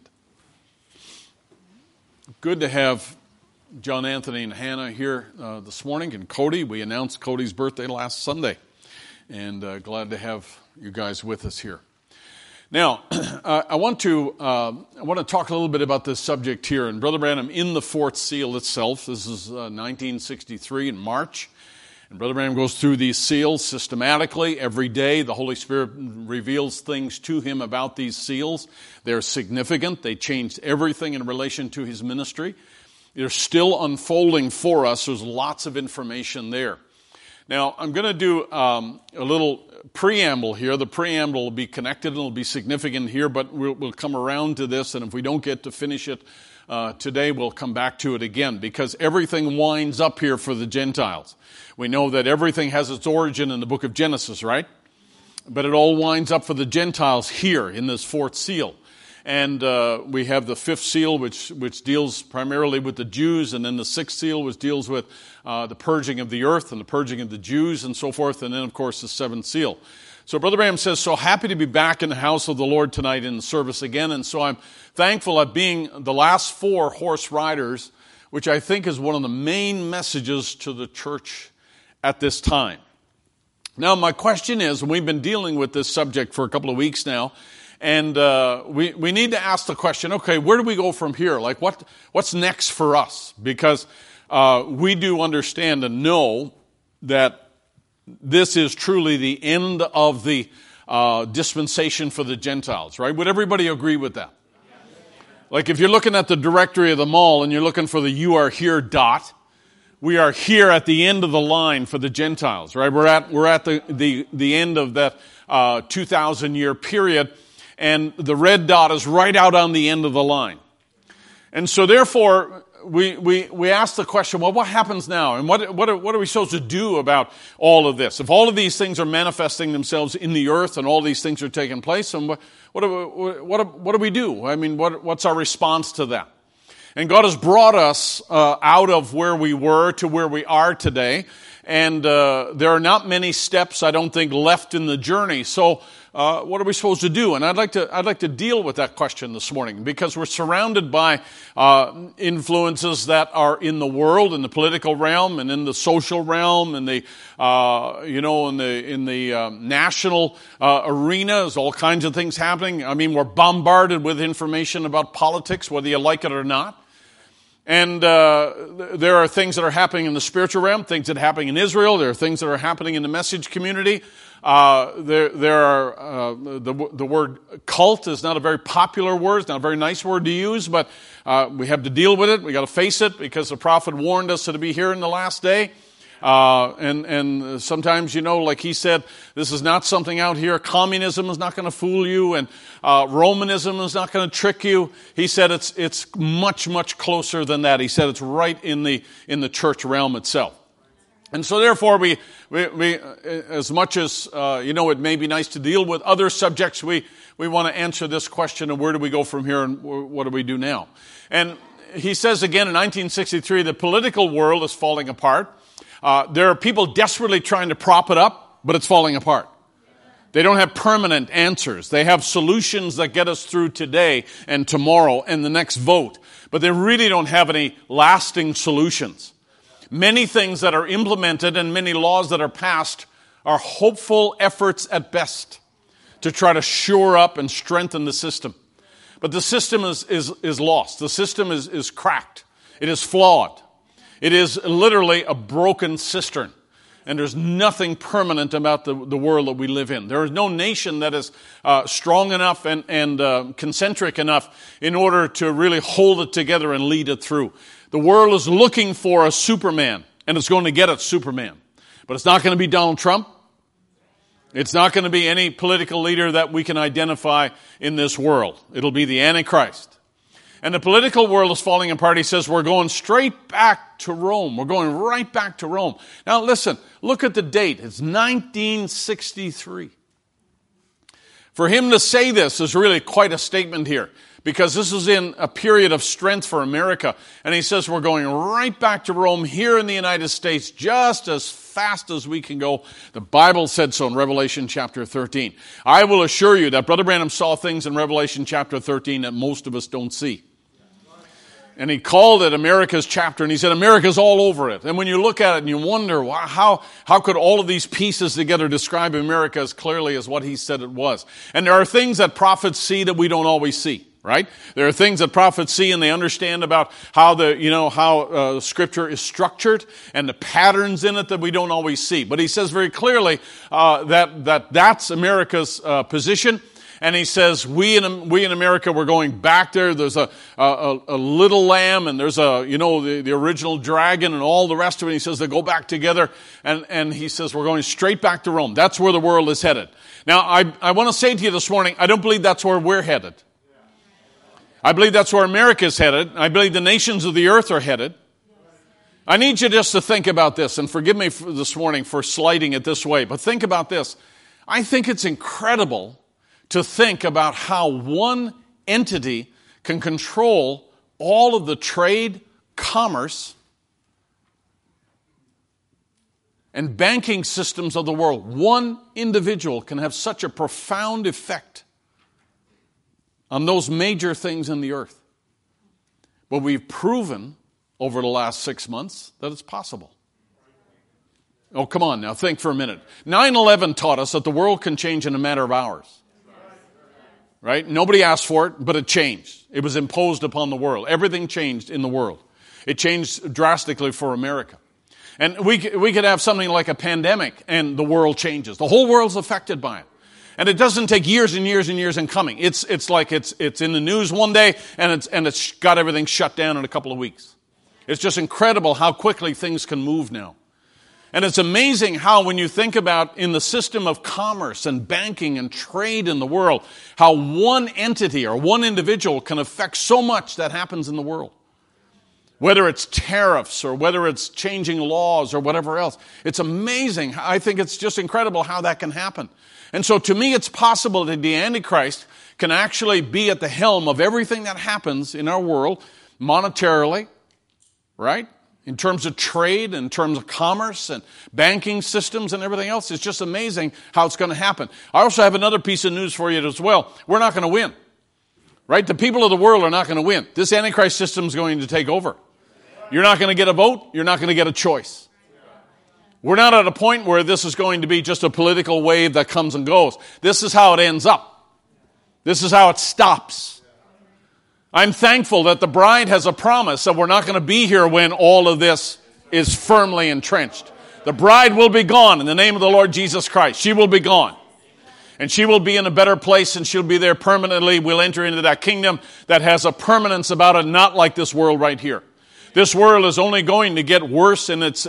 Good to have John Anthony and Hannah here this morning, and Cody. We announced Cody's birthday last Sunday, and glad to have you guys with us here. Now, I want to talk a little bit about this subject here, and Brother Branham in the fourth seal itself. This is 1963 in March, and Brother Branham goes through these seals systematically every day. The Holy Spirit reveals things to him about these seals. They're significant. They changed everything in relation to his ministry. They're still unfolding for us. There's lots of information there. Now, I'm going to do a little preamble here. The preamble will be connected and will be significant here, but we'll come around to this, and if we don't get to finish it today, we'll come back to it again, because everything winds up here for the Gentiles. We know that everything has its origin in the book of Genesis, right? But it all winds up for the Gentiles here in this fourth seal. And we have the fifth seal, which deals primarily with the Jews, and then the sixth seal, which deals with the purging of the earth and the purging of the Jews and so forth, and then, of course, the seventh seal. So Brother Branham says, so happy to be back in the house of the Lord tonight in the service again, and so I'm thankful at being the last four horse riders, which I think is one of the main messages to the church at this time. Now, my question is, and we've been dealing with this subject for a couple of weeks now, and we need to ask the question, okay, where do we go from here? Like, what's next for us? Because we do understand and know that this is truly the end of the dispensation for the Gentiles, right? Would everybody agree with that? Like, if you're looking at the directory of the mall and you're looking for the "you are here" dot, we are here at the end of the line for the Gentiles, right? We're at the end of that 2,000-year period. And the red dot is right out on the end of the line. And so therefore, we ask the question, well, what happens now? And what are we supposed to do about all of this? If all of these things are manifesting themselves in the earth and all these things are taking place, and what do we do? I mean, what's our response to that? And God has brought us out of where we were to where we are today. And there are not many steps, I don't think, left in the journey. So what are we supposed to do? And I'd like to deal with that question this morning, because we're surrounded by influences that are in the world, in the political realm, and in the social realm, and the in the national arena. There's all kinds of things happening. I mean, we're bombarded with information about politics, whether you like it or not. And there are things that are happening in the spiritual realm, things that are happening in Israel. There are things that are happening in the message community. There are the word cult is not a very popular word. It's not a very nice word to use, but we have to deal with it. We got to face it, because the prophet warned us to be here in the last day. And sometimes, like he said, this is not something out here. Communism is not going to fool you, and Romanism is not going to trick you. He said it's much, much closer than that. He said it's right in the church realm itself. And so therefore we as much as, it may be nice to deal with other subjects, we want to answer this question of where do we go from here and what do we do now? And he says again in 1963, the political world is falling apart. There are people desperately trying to prop it up, but it's falling apart. They don't have permanent answers. They have solutions that get us through today and tomorrow and the next vote, but they really don't have any lasting solutions. Many things that are implemented and many laws that are passed are hopeful efforts at best to try to shore up and strengthen the system. But the system is lost. The system is cracked. It is flawed. It is literally a broken cistern. And there's nothing permanent about the world that we live in. There is no nation that is strong enough and concentric enough in order to really hold it together and lead it through. The world is looking for a Superman, and it's going to get its Superman. But it's not going to be Donald Trump. It's not going to be any political leader that we can identify in this world. It'll be the Antichrist. and the political world is falling apart, he says, we're going straight back to Rome. We're going right back to Rome. Now listen, look at the date. It's 1963. For him to say this is really quite a statement here, because this is in a period of strength for America. And he says we're going right back to Rome here in the United States just as fast as we can go. The Bible said so in Revelation chapter 13. I will assure you that Brother Branham saw things in Revelation chapter 13 that most of us don't see. And he called it America's chapter, and he said America's all over it. And when you look at it and you wonder, wow, how could all of these pieces together describe America as clearly as what he said it was? And there are things that prophets see that we don't always see. Right? There are things that prophets see and they understand about how Scripture is structured and the patterns in it that we don't always see. But he says very clearly that's America's position. And he says we in America, we're going back there. There's a little lamb, and there's the original dragon and all the rest of it. He says they go back together, and he says we're going straight back to Rome. That's where the world is headed. Now I want to say to you this morning, I don't believe that's where we're headed. I believe that's where America is headed. I believe the nations of the earth are headed. I need you just to think about this, and forgive me this morning for slighting it this way, but think about this. I think it's incredible to think about how one entity can control all of the trade, commerce, and banking systems of the world. One individual can have such a profound effect on those major things in the earth. But we've proven over the last 6 months that it's possible. Oh, come on now, think for a minute. 9/11 taught us that the world can change in a matter of hours. Right? Nobody asked for it, but it changed. It was imposed upon the world. Everything changed in the world. It changed drastically for America. And we could have something like a pandemic and the world changes. The whole world's affected by it. And it doesn't take years and years and years in coming. It's like it's in the news one day and it's got everything shut down in a couple of weeks. It's just incredible how quickly things can move now. And it's amazing how when you think about in the system of commerce and banking and trade in the world, how one entity or one individual can affect so much that happens in the world. Whether it's tariffs or whether it's changing laws or whatever else. It's amazing. I think it's just incredible how that can happen. And so to me, it's possible that the Antichrist can actually be at the helm of everything that happens in our world monetarily, right? In terms of trade, in terms of commerce and banking systems and everything else. It's just amazing how it's going to happen. I also have another piece of news for you as well. We're not going to win, right? The people of the world are not going to win. This Antichrist system is going to take over. You're not going to get a vote. You're not going to get a choice. We're not at a point where this is going to be just a political wave that comes and goes. This is how it ends up. This is how it stops. I'm thankful that the bride has a promise that we're not going to be here when all of this is firmly entrenched. The bride will be gone in the name of the Lord Jesus Christ. She will be gone. And she will be in a better place and she'll be there permanently. We'll enter into that kingdom that has a permanence about it, not like this world right here. This world is only going to get worse in its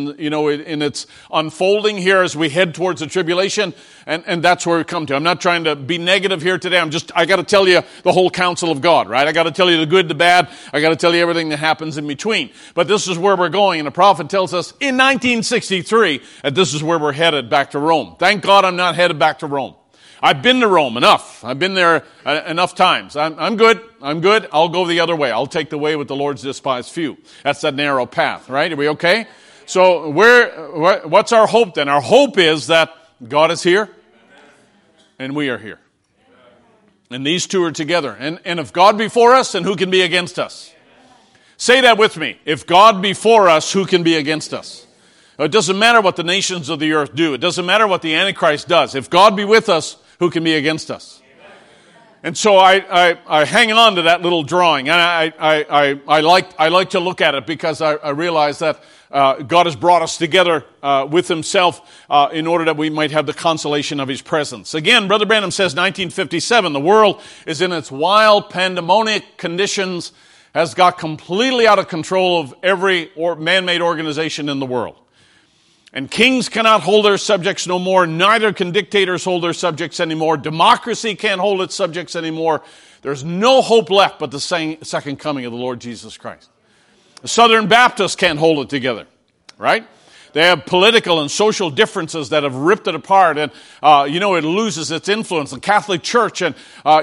unfolding here as we head towards the tribulation, and that's where we come to. I'm not trying to be negative here today. I got to tell you the whole counsel of God, right? I got to tell you the good, the bad. I got to tell you everything that happens in between. But this is where we're going, and the prophet tells us in 1963 that this is where we're headed, back to Rome. Thank God I'm not headed back to Rome. I've been to Rome enough. I've been there enough times. I'm good. I'm good. I'll go the other way. I'll take the way with the Lord's despised few. That's that narrow path, right? Are we okay? So what's our hope then? Our hope is that God is here and we are here. And these two are together. And if God be for us, then who can be against us? Say that with me. If God be for us, who can be against us? It doesn't matter what the nations of the earth do. It doesn't matter what the Antichrist does. If God be with us, who can be against us? And so I hang on to that little drawing, and I like to look at it because I realize that God has brought us together with Himself in order that we might have the consolation of His presence. Again, Brother Branham says 1957, the world is in its wild pandemonic conditions, has got completely out of control of every man-made organization in the world. And kings cannot hold their subjects no more. Neither can dictators hold their subjects anymore. Democracy can't hold its subjects anymore. There's no hope left but the second coming of the Lord Jesus Christ. The Southern Baptists can't hold it together, right? They have political and social differences that have ripped it apart, and it loses its influence. The Catholic Church, and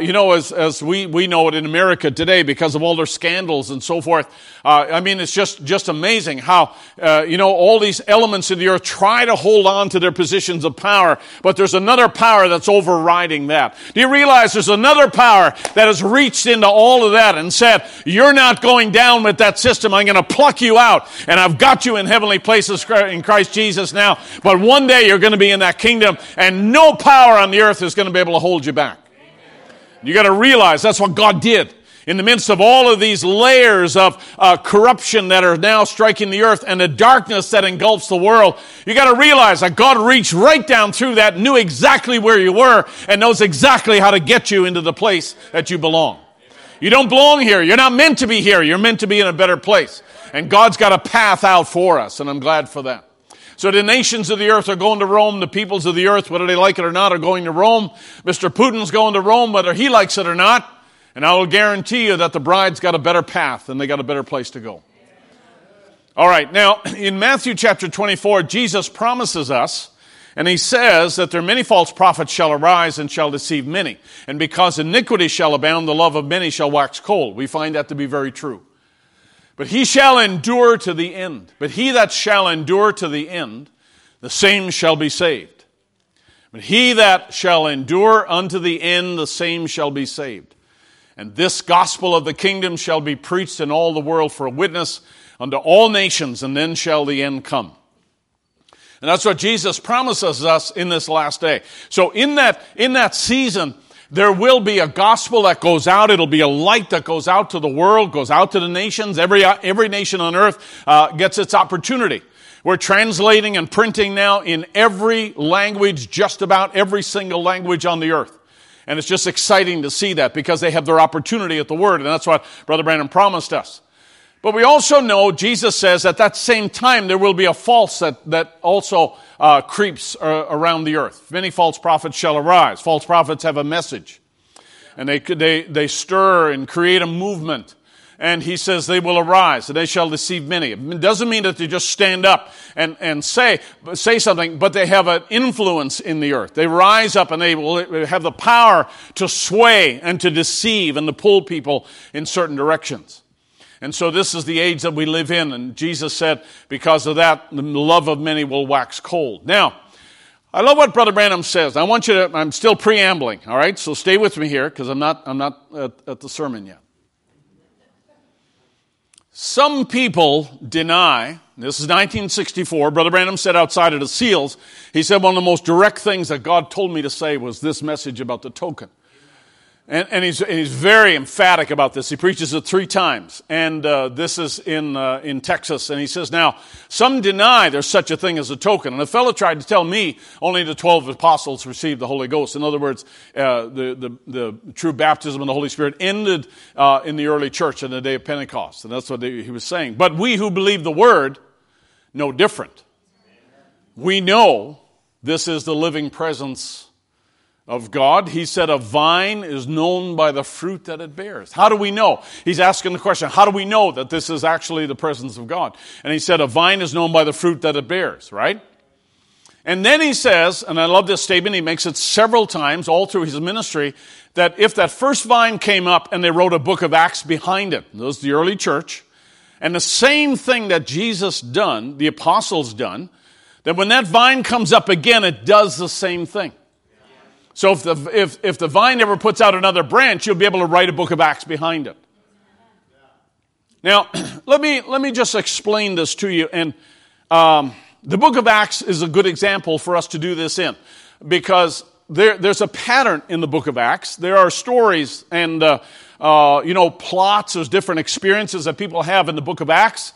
as we know it in America today, because of all their scandals and so forth. It's just amazing how all these elements in the earth try to hold on to their positions of power, but there's another power that's overriding that. Do you realize there's another power that has reached into all of that and said, "You're not going down with that system. I'm going to pluck you out, and I've got you in heavenly places in Christ Jesus now, but one day you're going to be in that kingdom, and no power on the earth is going to be able to hold you back." You got to realize that's what God did. In the midst of all of these layers of corruption that are now striking the earth and the darkness that engulfs the world, you got to realize that God reached right down through that, knew exactly where you were, and knows exactly how to get you into the place that you belong. You don't belong here. You're not meant to be here. You're meant to be in a better place. And God's got a path out for us, and I'm glad for that. So the nations of the earth are going to Rome. The peoples of the earth, whether they like it or not, are going to Rome. Mr. Putin's going to Rome, whether he likes it or not. And I will guarantee you that the bride's got a better path and they got a better place to go. All right, now in Matthew chapter 24, Jesus promises us, and he says that there are many false prophets shall arise and shall deceive many. And because iniquity shall abound, the love of many shall wax cold. We find that to be very true. But he shall endure to the end. But he that shall endure to the end, the same shall be saved. But he that shall endure unto the end, the same shall be saved. And this gospel of the kingdom shall be preached in all the world for a witness unto all nations, and then shall the end come. And that's what Jesus promises us in this last day. So in that season, there will be a gospel that goes out. It'll be a light that goes out to the world, goes out to the nations. Every nation on earth gets its opportunity. We're translating and printing now in every language, just about every single language on the earth. And it's just exciting to see that because they have their opportunity at the Word. And that's what Brother Branham promised us. But we also know, Jesus says, at that same time there will be a false that also creeps around the earth. Many false prophets shall arise. False prophets have a message. And they stir and create a movement. And he says they will arise and they shall deceive many. It doesn't mean that they just stand up and say something, but they have an influence in the earth. They rise up and they will have the power to sway and to deceive and to pull people in certain directions. And so this is the age that we live in. And Jesus said, because of that, the love of many will wax cold. Now, I love what Brother Branham says. I'm still preambling, all right? So stay with me here because I'm not at the sermon yet. Some people deny, this is 1964, Brother Branham said outside of the seals, he said one of the most direct things that God told me to say was this message about the token. And he's very emphatic about this. He preaches it 3 times. And this is in Texas. And he says, now, some deny there's such a thing as a token. And a fellow tried to tell me only the 12 apostles received the Holy Ghost. In other words, the true baptism of the Holy Spirit ended in the early church on the day of Pentecost. And that's what he was saying. But we who believe the Word know different. We know this is the living presence of God. He said a vine is known by the fruit that it bears. How do we know? He's asking the question, how do we know that this is actually the presence of God? And he said a vine is known by the fruit that it bears, right? And then he says, and I love this statement, he makes it several times all through his ministry, that if that first vine came up and they wrote a book of Acts behind it, that was the early church, and the same thing that Jesus done, the apostles done, that when that vine comes up again, it does the same thing. So if the vine ever puts out another branch, you'll be able to write a book of Acts behind it. Now, let me just explain this to you. And the book of Acts is a good example for us to do this in, because there's a pattern in the book of Acts. There are stories and plots. There's different experiences that people have in the book of Acts.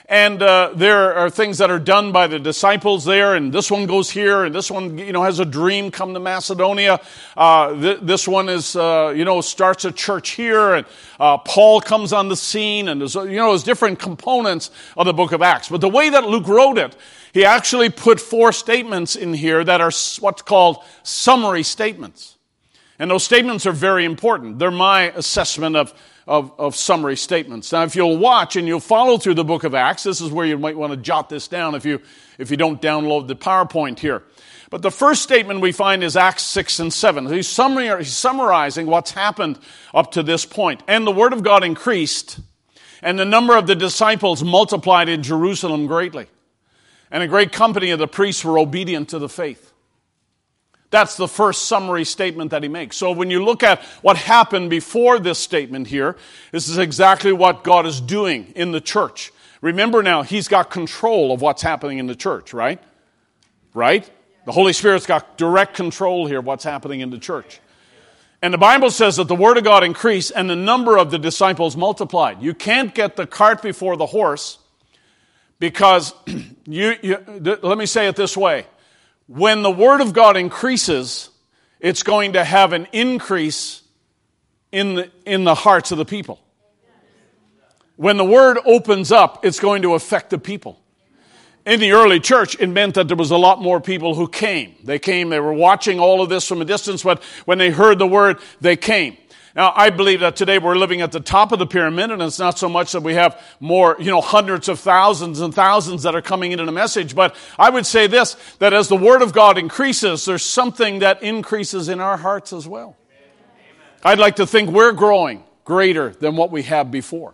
And there are things that are done by the disciples there, and this one goes here, and this one, has a dream come to Macedonia. This one is, starts a church here, and Paul comes on the scene, and there's different components of the book of Acts. But the way that Luke wrote it, he actually put 4 statements in here that are what's called summary statements. And those statements are very important. They're my assessment of summary statements. Now, if you'll watch and you'll follow through the book of Acts, this is where you might want to jot this down if you don't download the PowerPoint here. But the first statement we find is Acts 6 and 7. He's summarizing what's happened up to this point. And the word of God increased, and the number of the disciples multiplied in Jerusalem greatly. And a great company of the priests were obedient to the faith. That's the first summary statement that he makes. So when you look at what happened before this statement here, this is exactly what God is doing in the church. Remember now, he's got control of what's happening in the church, right? Right? The Holy Spirit's got direct control here of what's happening in the church. And the Bible says that the word of God increased and the number of the disciples multiplied. You can't get the cart before the horse because, let me say it this way. When the Word of God increases, it's going to have an increase in the hearts of the people. When the Word opens up, it's going to affect the people. In the early church, it meant that there was a lot more people who came. They were watching all of this from a distance, but when they heard the Word, they came. Now, I believe that today we're living at the top of the pyramid, and it's not so much that we have more, hundreds of thousands and thousands that are coming into the message, but I would say this, that as the Word of God increases, there's something that increases in our hearts as well. I'd like to think we're growing greater than what we have before.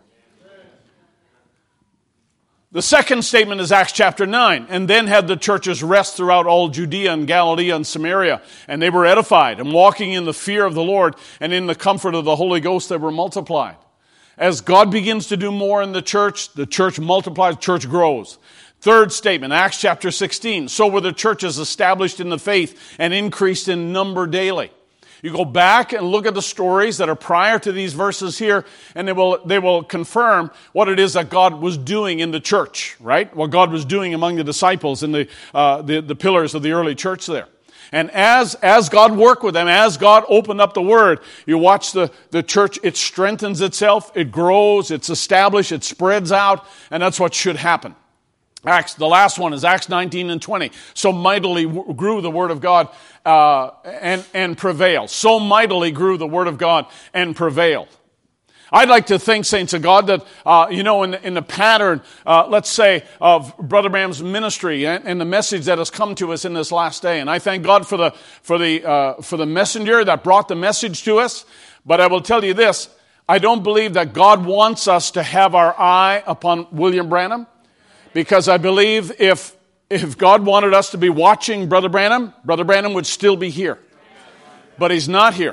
The second statement is Acts chapter 9. And then had the churches rest throughout all Judea and Galilee and Samaria. And they were edified and walking in the fear of the Lord and in the comfort of the Holy Ghost they were multiplied. As God begins to do more in the church multiplies, the church grows. Third statement, Acts chapter 16. So were the churches established in the faith and increased in number daily. You go back and look at the stories that are prior to these verses here, and they will confirm what it is that God was doing in the church, right? What God was doing among the disciples and the pillars of the early church there. And as God worked with them, as God opened up the Word, you watch the church, it strengthens itself, it grows, it's established, it spreads out, and that's what should happen. The last one is Acts 19 and 20. So mightily grew the Word of God and prevailed. So mightily grew the Word of God and prevailed. I'd like to think, saints of God, that, in the pattern, let's say, of Brother Branham's ministry and the message that has come to us in this last day. And I thank God for the messenger that brought the message to us. But I will tell you this, I don't believe that God wants us to have our eye upon William Branham. Because I believe if God wanted us to be watching Brother Branham would still be here. But he's not here.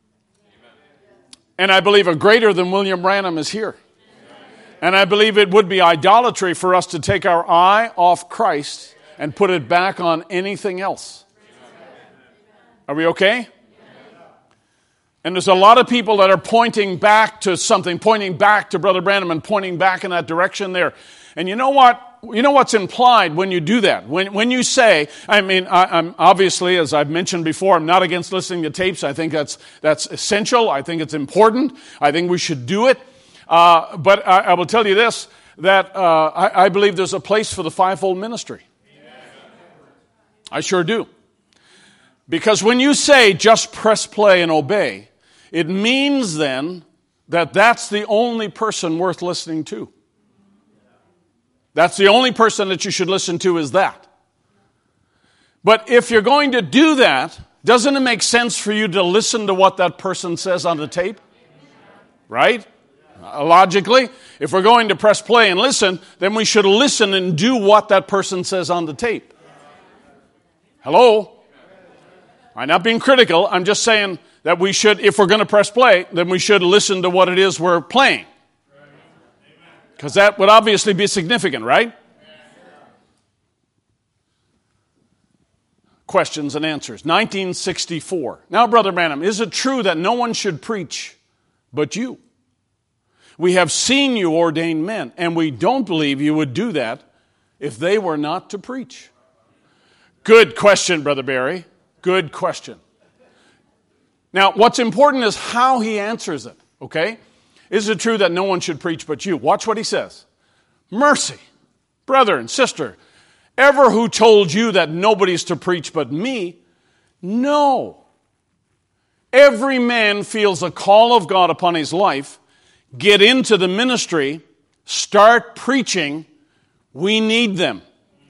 And I believe a greater than William Branham is here. And I believe it would be idolatry for us to take our eye off Christ and put it back on anything else. Are we okay? And there's a lot of people that are pointing back to something, pointing back to Brother Branham and pointing back in that direction there. And you know what? You know what's implied when you do that? When you say, I'm obviously, as I've mentioned before, I'm not against listening to tapes. I think that's essential. I think it's important. I think we should do it. But I will tell you this, that I believe there's a place for the fivefold ministry. I sure do. Because when you say just press play and obey, it means then that that's the only person worth listening to. That's the only person that you should listen to is that. But if you're going to do that, doesn't it make sense for you to listen to what that person says on the tape? Right? Logically, if we're going to press play and listen, then we should listen and do what that person says on the tape. Hello? I'm not being critical. I'm just saying that we should, if we're going to press play, then we should listen to what it is we're playing. Because that would obviously be significant, right? Questions and answers. 1964. Now, Brother Branham, is it true that no one should preach but you? We have seen you ordain men, and we don't believe you would do that if they were not to preach. Good question, Brother Barry. Good question. Now, what's important is how he answers it, okay? Is it true that no one should preach but you? Watch what he says. Mercy, brother and sister, ever who told you that nobody's to preach but me? No. Every man feels a call of God upon his life. Get into the ministry. Start preaching. We need them.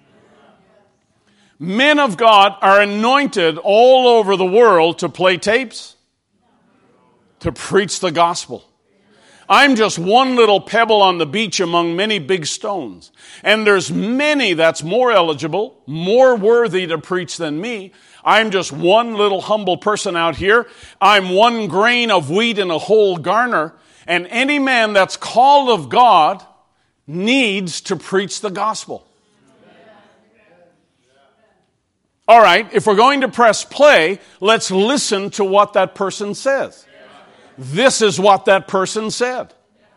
Men of God are anointed all over the world to play tapes, to preach the gospel. I'm just one little pebble on the beach among many big stones. And there's many that's more eligible, more worthy to preach than me. I'm just one little humble person out here. I'm one grain of wheat in a whole garner. And any man that's called of God needs to preach the gospel. All right, if we're going to press play, let's listen to what that person says. This is what that person said.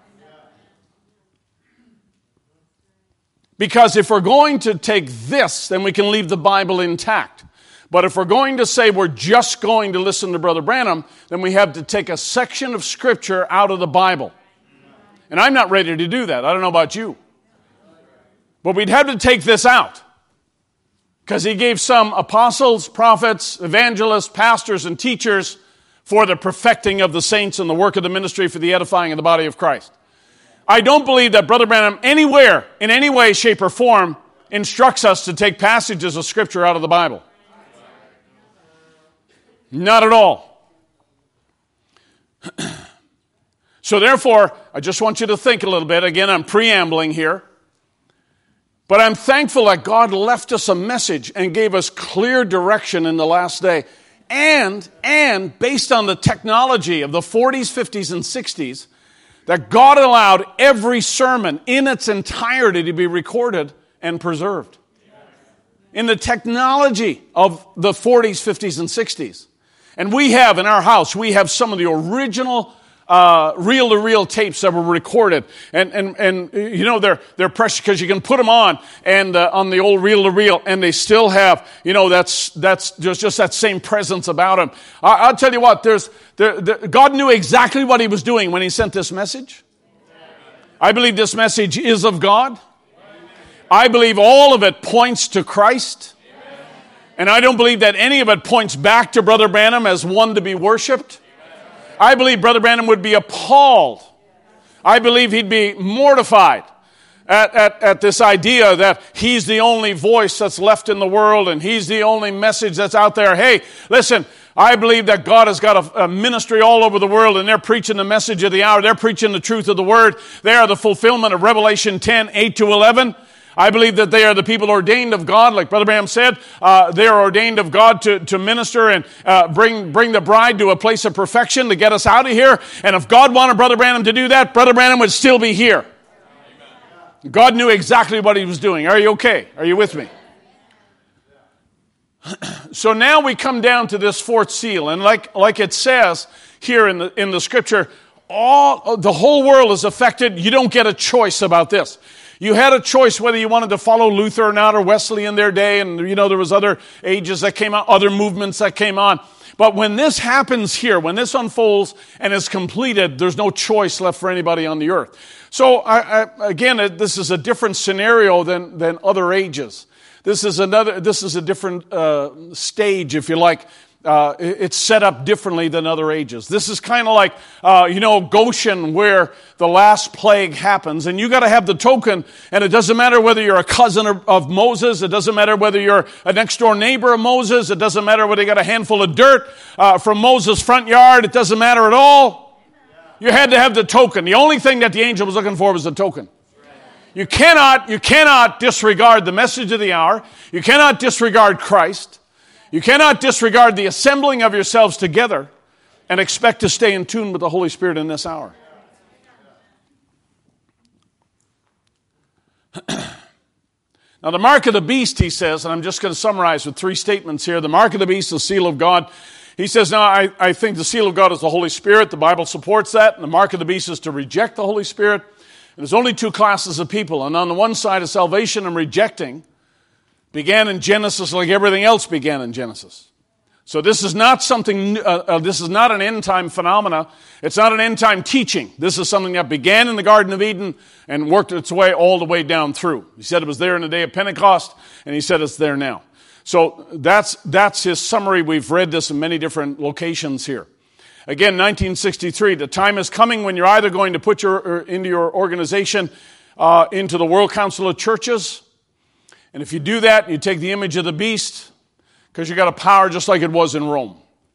Because if we're going to take this, then we can leave the Bible intact. But if we're going to say we're just going to listen to Brother Branham, then we have to take a section of Scripture out of the Bible. And I'm not ready to do that. I don't know about you. But we'd have to take this out. Because he gave some apostles, prophets, evangelists, pastors, and teachers for the perfecting of the saints and the work of the ministry for the edifying of the body of Christ. I don't believe that Brother Branham anywhere, in any way, shape, or form, instructs us to take passages of Scripture out of the Bible. Not at all. So therefore, I just want you to think a little bit. Again, I'm preambling here. But I'm thankful that God left us a message and gave us clear direction in the last day. And based on the technology of the 40s, 50s, and 60s, that God allowed every sermon in its entirety to be recorded and preserved. In the technology of the 40s, 50s, and 60s. And we have, in our house, we have some of the original reel-to-reel tapes that were recorded, and you know they're precious because you can put them on and on the old reel-to-reel, and they still have, you know, that's just that same presence about them. I'll tell you what, God knew exactly what He was doing when He sent this message. I believe this message is of God. I believe all of it points to Christ, and I don't believe that any of it points back to Brother Branham as one to be worshipped. I believe Brother Branham would be appalled. I believe he'd be mortified at this idea that he's the only voice that's left in the world and he's the only message that's out there. Hey, listen, I believe that God has got a ministry all over the world and they're preaching the message of the hour. They're preaching the truth of the word. They are the fulfillment of Revelation 10, 8 to 11. I believe that they are the people ordained of God, like Brother Branham said. They are ordained of God to minister and bring the bride to a place of perfection to get us out of here. And if God wanted Brother Branham to do that, Brother Branham would still be here. God knew exactly what He was doing. Are you okay? Are you with me? So now we come down to this fourth seal, and like it says here in the Scripture, the whole world is affected. You don't get a choice about this. You had a choice whether you wanted to follow Luther or not, or Wesley in their day, and you know there was other ages that came out, other movements that came on. But when this happens here, when this unfolds and is completed, there's no choice left for anybody on the earth. So again, this is a different scenario than other ages. This is a different stage, if you like. It's set up differently than other ages. This is kind of like, Goshen, where the last plague happens. And you got to have the token. And it doesn't matter whether you're a cousin of Moses. It doesn't matter whether you're a next door neighbor of Moses. It doesn't matter whether you got a handful of dirt from Moses' front yard. It doesn't matter at all. You had to have the token. The only thing that the angel was looking for was the token. You cannot disregard the message of the hour. You cannot disregard Christ. You cannot disregard the assembling of yourselves together and expect to stay in tune with the Holy Spirit in this hour. Now, the mark of the beast, he says, and I'm just going to summarize with 3 statements here. The mark of the beast, the seal of God. He says, now, I think the seal of God is the Holy Spirit. The Bible supports that. And the mark of the beast is to reject the Holy Spirit. And there's only two classes of people. And on the one side of salvation and rejecting began in Genesis like everything else began in Genesis. So this is not something, this is not an end-time phenomena. It's not an end-time teaching. This is something that began in the Garden of Eden and worked its way all the way down through. He said it was there in the day of Pentecost, and he said it's there now. So that's his summary. We've read this in many different locations here. Again, 1963, the time is coming when you're either going to put into your organization into the World Council of Churches, and if you do that, you take the image of the beast, because you got a power just like it was in Rome.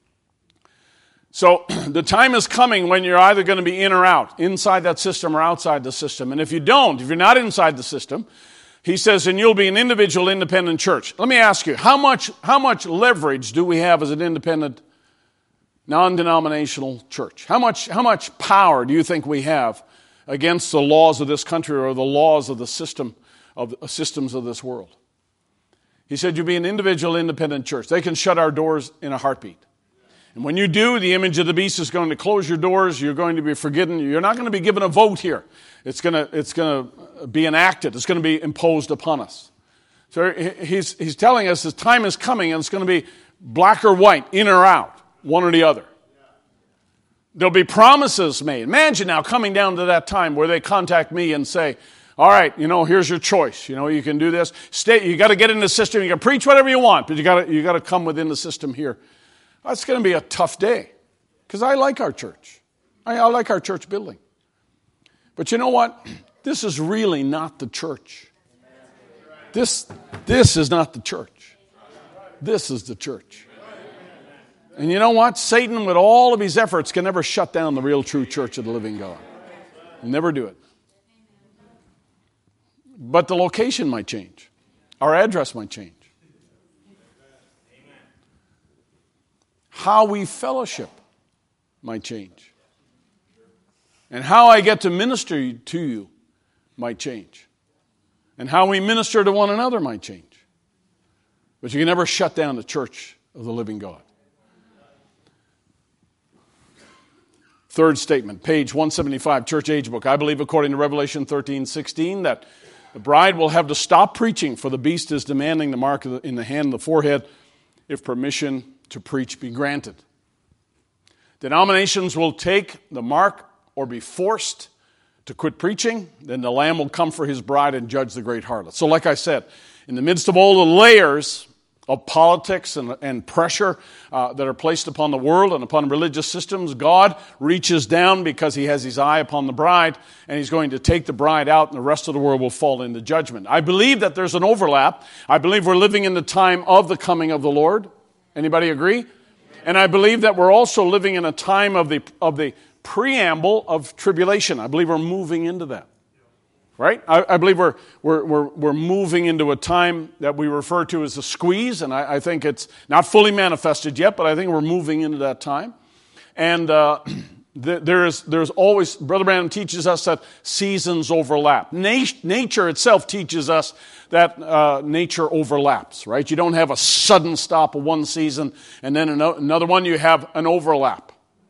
So the time is coming when you're either going to be in or out, inside that system or outside the system. And if you're not inside the system, he says, and you'll be an individual independent church. Let me ask you, how much leverage do we have as an independent, non-denominational church? How much power do you think we have against the laws of this country or the laws of the systems of this world? He said, you'll be an individual independent church. They can shut our doors in a heartbeat. And when you do, the image of the beast is going to close your doors. You're going to be forgiven. You're not going to be given a vote here. It's going to be enacted. It's going to be imposed upon us. So he's telling us his time is coming, and it's going to be black or white, in or out, one or the other. There'll be promises made. Imagine now coming down to that time where they contact me and say, all right, here's your choice. You can do this. You got to get in the system. You can preach whatever you want, but you got to come within the system here. That's going to be a tough day, because I like our church. I like our church building. But you know what? This is really not the church. This is not the church. This is the church. And you know what? Satan, with all of his efforts, can never shut down the real true church of the living God. He'll never do it. But the location might change. Our address might change. How we fellowship might change. And how I get to minister to you might change. And how we minister to one another might change. But you can never shut down the church of the living God. Third statement, page 175, Church Age Book. I believe, according to Revelation 13:16, that the bride will have to stop preaching, for the beast is demanding the mark in the hand and the forehead if permission to preach be granted. Denominations will take the mark or be forced to quit preaching. Then the Lamb will come for his bride and judge the great harlot. So like I said, in the midst of all the layers of politics and pressure that are placed upon the world and upon religious systems, God reaches down because he has his eye upon the bride, and he's going to take the bride out, and the rest of the world will fall into judgment. I believe that there's an overlap. I believe we're living in the time of the coming of the Lord. Anybody agree? And I believe that we're also living in a time of the preamble of tribulation. I believe we're moving into that. Right? I believe we're moving into a time that we refer to as a squeeze, and I think it's not fully manifested yet, but I think we're moving into that time. And there's always, Brother Branham teaches us that seasons overlap. Nature itself teaches us that nature overlaps, right? You don't have a sudden stop of one season and then another one. You have an overlap.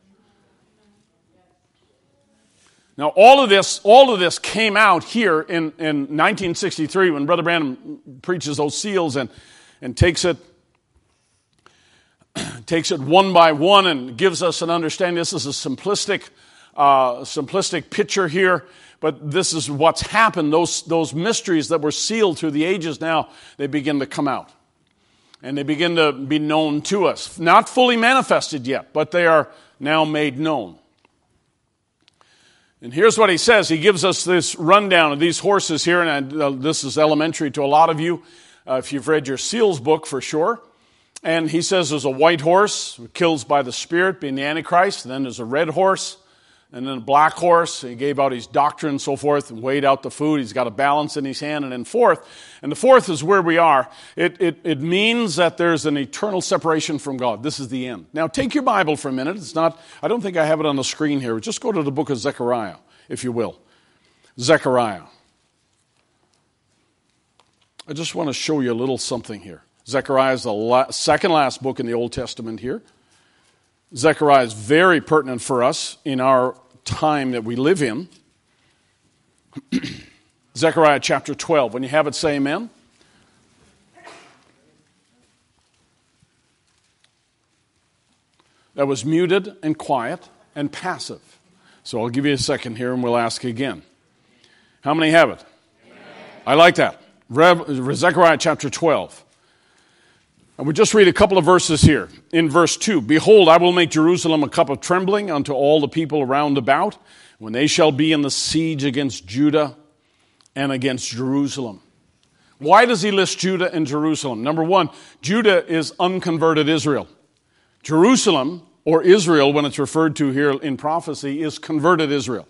Now, all of this came out here in 1963 when Brother Branham preaches those seals and takes it one by one and gives us an understanding. This is a simplistic picture here, but this is what's happened. Those mysteries that were sealed through the ages now, they begin to come out. And they begin to be known to us. Not fully manifested yet, but they are now made known. And here's what he says. He gives us this rundown of these horses here, and this is elementary to a lot of you if you've read your Seals book for sure. And he says there's a white horse who kills by the Spirit, being the Antichrist. And then there's a red horse, and then a black horse. He gave out his doctrine and so forth and weighed out the food. He's got a balance in his hand. And then fourth, and the fourth is where we are. It means that there's an eternal separation from God. This is the end. Now, take your Bible for a minute. I don't think I have it on the screen here. Just go to the book of Zechariah, if you will. Zechariah. I just want to show you a little something here. Zechariah is the second last book in the Old Testament here. Zechariah is very pertinent for us in our time that we live in. Zechariah chapter 12. When you have it, say amen. That was muted and quiet and passive. So I'll give you a second here and we'll ask again. How many have it? Amen. I like that. Zechariah chapter 12. And we'll just read a couple of verses here. In verse 2, behold, I will make Jerusalem a cup of trembling unto all the people round about, when they shall be in the siege against Judah and against Jerusalem. Why does he list Judah and Jerusalem? Number one, Judah is unconverted Israel. Jerusalem, or Israel, when it's referred to here in prophecy, is converted Israel.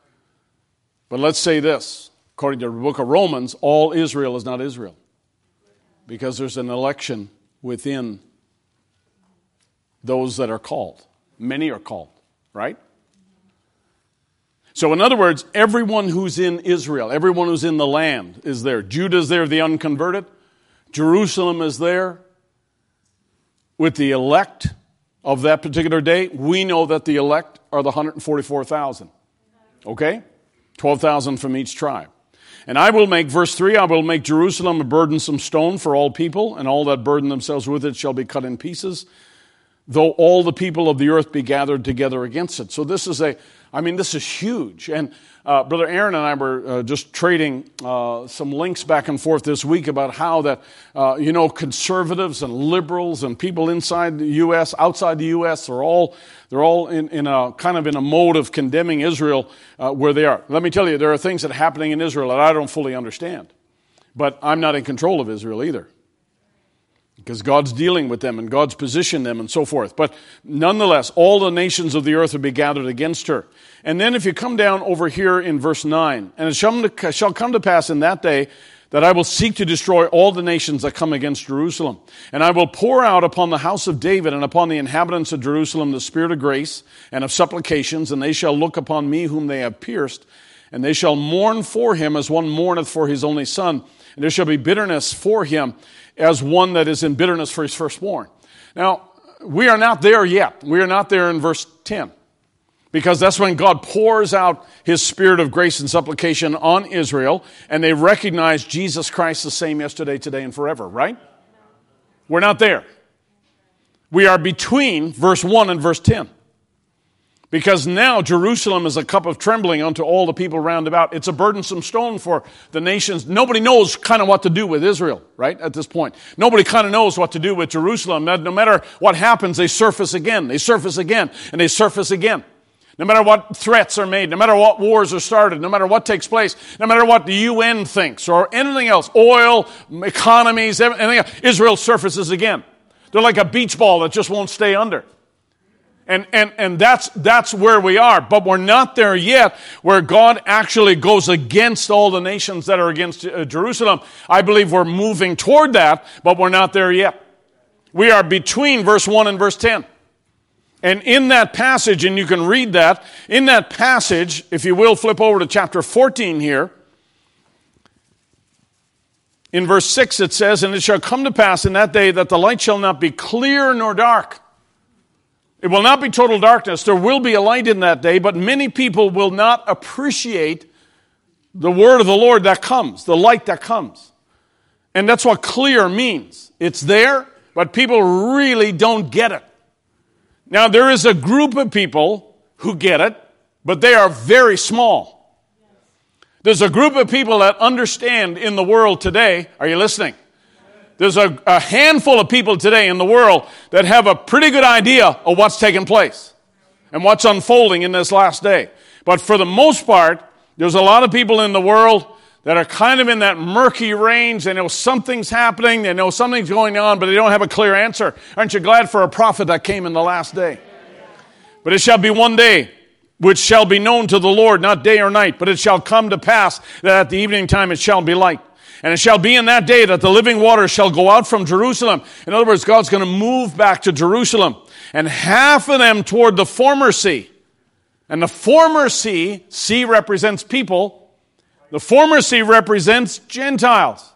But let's say this, according to the book of Romans, all Israel is not Israel. Because there's an election within those that are called. Many are called, right? So in other words, everyone who's in Israel, everyone who's in the land is there. Judah is there, the unconverted. Jerusalem is there with the elect of that particular day. We know that the elect are the 144,000. Okay? 12,000 from each tribe. And I will make, verse 3, I will make Jerusalem a burdensome stone for all people, and all that burden themselves with it shall be cut in pieces, though all the people of the earth be gathered together against it. So this is this is huge. And Brother Aaron and I were just trading some links back and forth this week about how that, conservatives and liberals and people inside the U.S., outside the U.S., they're all in a kind of in a mode of condemning Israel where they are. Let me tell you, there are things that are happening in Israel that I don't fully understand. But I'm not in control of Israel either. Because God's dealing with them and God's positioned them and so forth. But nonetheless, all the nations of the earth will be gathered against her. And then if you come down over here in verse 9, and it shall come to pass in that day that I will seek to destroy all the nations that come against Jerusalem. And I will pour out upon the house of David and upon the inhabitants of Jerusalem the spirit of grace and of supplications, and they shall look upon me whom they have pierced, and they shall mourn for him as one mourneth for his only son. And there shall be bitterness for him as one that is in bitterness for his firstborn. Now, we are not there yet. We are not there in verse 10. Because that's when God pours out his spirit of grace and supplication on Israel, and they recognize Jesus Christ the same yesterday, today, and forever, right? We're not there. We are between verse 1 and verse 10. Because now Jerusalem is a cup of trembling unto all the people round about. It's a burdensome stone for the nations. Nobody knows kind of what to do with Israel, right, at this point. Nobody kind of knows what to do with Jerusalem. No matter what happens, they surface again. They surface again, and they surface again. No matter what threats are made, no matter what wars are started, no matter what takes place, no matter what the UN thinks or anything else, oil, economies, anything else, Israel surfaces again. They're like a beach ball that just won't stay under. And that's where we are. But we're not there yet where God actually goes against all the nations that are against Jerusalem. I believe we're moving toward that, but we're not there yet. We are between verse 1 and verse 10. And in that passage, and you can read that, in that passage, if you will, flip over to chapter 14 here. In verse 6 it says, and it shall come to pass in that day that the light shall not be clear nor dark. It will not be total darkness. There will be a light in that day, but many people will not appreciate the word of the Lord that comes, the light that comes. And that's what clear means. It's there, but people really don't get it. Now, there is a group of people who get it, but they are very small. There's a group of people that understand in the world today. Are you listening? There's a handful of people today in the world that have a pretty good idea of what's taking place and what's unfolding in this last day. But for the most part, there's a lot of people in the world that are kind of in that murky range. They know something's happening, they know something's going on, but they don't have a clear answer. Aren't you glad for a prophet that came in the last day? But it shall be one day which shall be known to the Lord, not day or night, but it shall come to pass that at the evening time it shall be light. And it shall be in that day that the living waters shall go out from Jerusalem. In other words, God's going to move back to Jerusalem. And half of them toward the former sea. And the former sea represents people. The former sea represents Gentiles.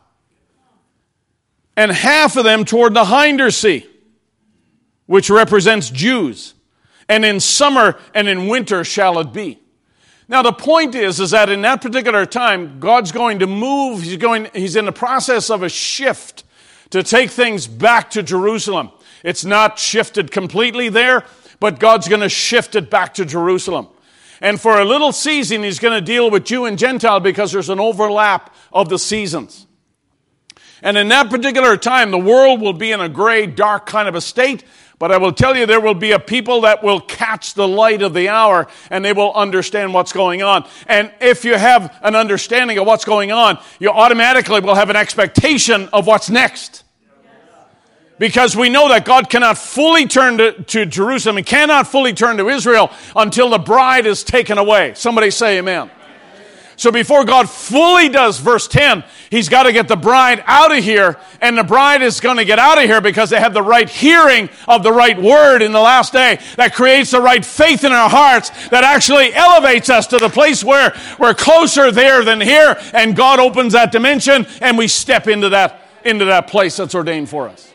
And half of them toward the hinder sea, which represents Jews. and in summer and in winter shall it be. Now the point is that in that particular time, God's going to move, he's in the process of a shift to take things back to Jerusalem. It's not shifted completely there, but God's going to shift it back to Jerusalem. And for a little season, he's going to deal with Jew and Gentile because there's an overlap of the seasons. And in that particular time, the world will be in a gray, dark kind of a state. But I will tell you, there will be a people that will catch the light of the hour and they will understand what's going on. And if you have an understanding of what's going on, you automatically will have an expectation of what's next. Because we know that God cannot fully turn to Jerusalem. He cannot fully turn to Israel until the bride is taken away. Somebody say amen. So before God fully does verse 10, he's got to get the bride out of here. And the bride is going to get out of here because they have the right hearing of the right word in the last day that creates the right faith in our hearts that actually elevates us to the place where we're closer there than here. And God opens that dimension and we step into that place that's ordained for us.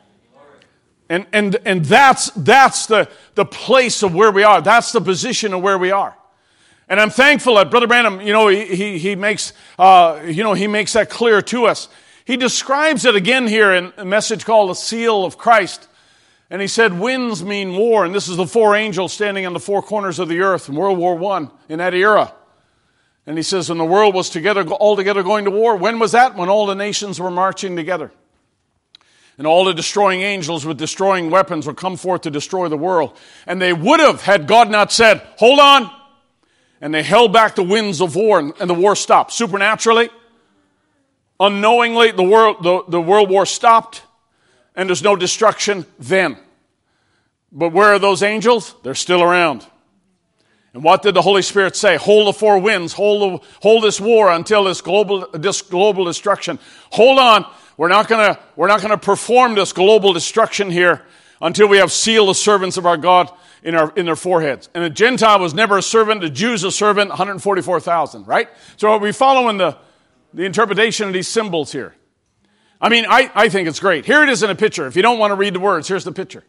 And that's the place of where we are. That's the position of where we are. And I'm thankful that Brother Branham, he makes that clear to us. He describes it again here in a message called The Seal of Christ. And he said, winds mean war. And this is the four angels standing on the four corners of the earth in World War I in that era. And he says, when the world was all together going to war, when was that? When all the nations were marching together. And all the destroying angels with destroying weapons would come forth to destroy the world. And they would have, had God not said, hold on. And they held back the winds of war, and the war stopped. Supernaturally, unknowingly, the world war stopped, and there's no destruction then. But where are those angels? They're still around. And what did the Holy Spirit say? Hold the four winds, hold this war until this global destruction. Hold on. We're not gonna perform this global destruction here until we have sealed the servants of our God in their foreheads. And a Gentile was never a servant, a Jew's a servant, 144,000, right? So are we following the interpretation of these symbols here? I mean, I think it's great. Here it is in a picture. If you don't want to read the words, here's the picture.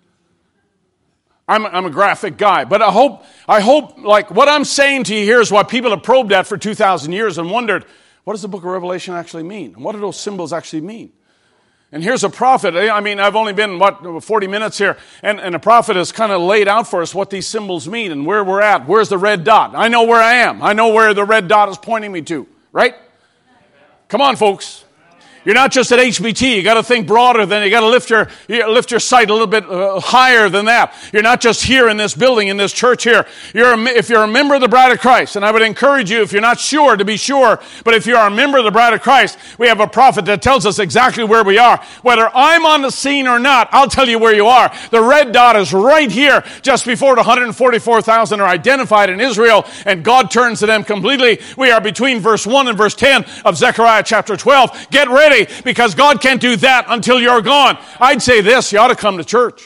I'm a graphic guy, but I hope like what I'm saying to you here is what people have probed at for 2,000 years and wondered, what does the book of Revelation actually mean? What do those symbols actually mean? And here's a prophet. I mean, I've only been, 40 minutes here. And a prophet has kind of laid out for us what these symbols mean and where we're at. Where's the red dot? I know where I am. I know where the red dot is pointing me to. Right? Come on, folks. You're not just at HBT. You got to think broader than you got to lift your sight a little bit higher than that. You're not just here in this building, in this church here. If you're a member of the Bride of Christ, and I would encourage you, if you're not sure, to be sure, but if you are a member of the Bride of Christ, we have a prophet that tells us exactly where we are. Whether I'm on the scene or not, I'll tell you where you are. The red dot is right here, just before the 144,000 are identified in Israel, and God turns to them completely. We are between verse 1 and verse 10 of Zechariah chapter 12. Get ready, because God can't do that until you're gone. I'd say this, you ought to come to church.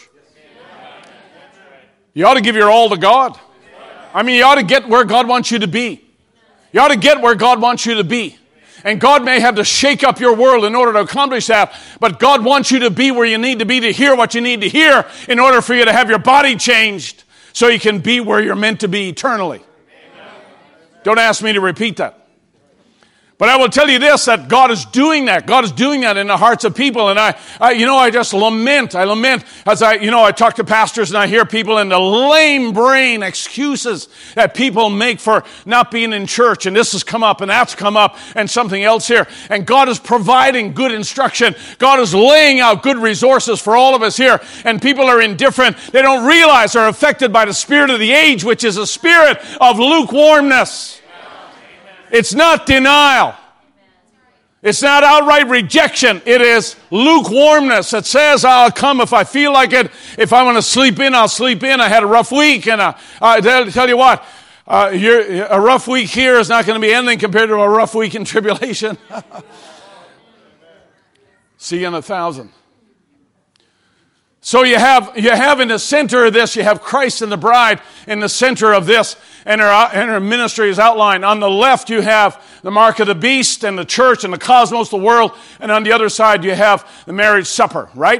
You ought to give your all to God. I mean, you ought to get where God wants you to be. You ought to get where God wants you to be. And God may have to shake up your world in order to accomplish that, but God wants you to be where you need to be to hear what you need to hear in order for you to have your body changed so you can be where you're meant to be eternally. Don't ask me to repeat that. But I will tell you this, that God is doing that. God is doing that in the hearts of people. And I just lament. I lament as I talk to pastors and I hear people and the lame brain excuses that people make for not being in church. And this has come up and that's come up and something else here. And God is providing good instruction. God is laying out good resources for all of us here. And people are indifferent. They don't realize they're affected by the spirit of the age, which is a spirit of lukewarmness. It's not denial. It's not outright rejection. It is lukewarmness that says, I'll come if I feel like it. If I want to sleep in, I'll sleep in. I had a rough week. And I'll tell you what, a rough week here is not going to be anything compared to a rough week in tribulation. See you in 1,000. So you have in the center of this, you have Christ and the bride in the center of this, and her ministry is outlined. On the left, you have the mark of the beast and the church and the cosmos, the world, and on the other side, you have the marriage supper, right?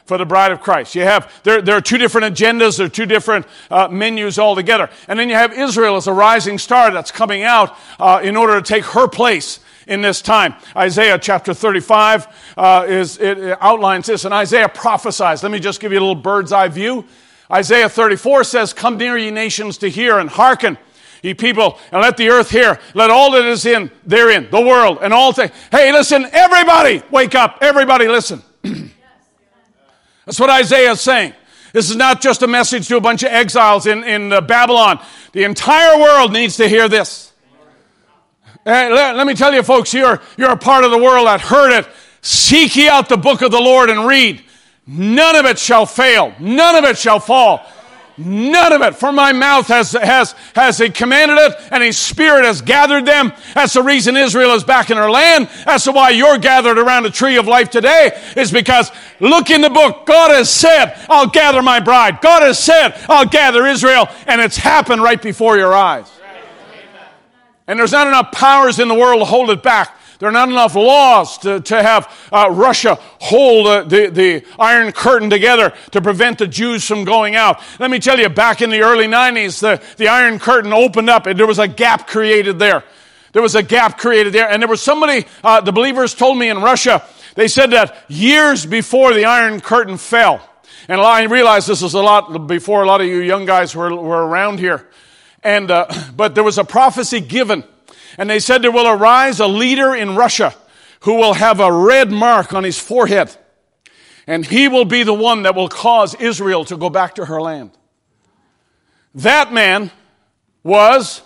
for the bride of Christ. You have, there are two different agendas, there are two different menus altogether. And then you have Israel as a rising star that's coming out in order to take her place in this time. Isaiah chapter 35 it outlines this, and Isaiah prophesies. Let me just give you a little bird's eye view. Isaiah 34 says, "Come near, ye nations, to hear, and hearken, ye people, and let the earth hear. Let all that is in therein, the world, and all things." Hey, listen, everybody, wake up. Everybody, listen. That's what Isaiah is saying. This is not just a message to a bunch of exiles in Babylon. The entire world needs to hear this. Let me tell you, folks, you're a part of the world that heard it. Seek ye out the book of the Lord and read. None of it shall fail. None of it shall fall. None of it. For my mouth has he commanded it, and his spirit has gathered them. That's the reason Israel is back in her land. That's why you're gathered around the tree of life today, is because look in the book. God has said, I'll gather my bride. God has said, I'll gather Israel. And it's happened right before your eyes. And there's not enough powers in the world to hold it back. There are not enough laws to have Russia hold the Iron Curtain together to prevent the Jews from going out. Let me tell you, back in the early 90s, the Iron Curtain opened up, and there was a gap created there. There was a gap created there. And there was somebody, the believers told me in Russia, they said that years before the Iron Curtain fell, and I realize this is a lot before a lot of you young guys were around here, and but there was a prophecy given. And they said there will arise a leader in Russia who will have a red mark on his forehead. And he will be the one that will cause Israel to go back to her land. That man was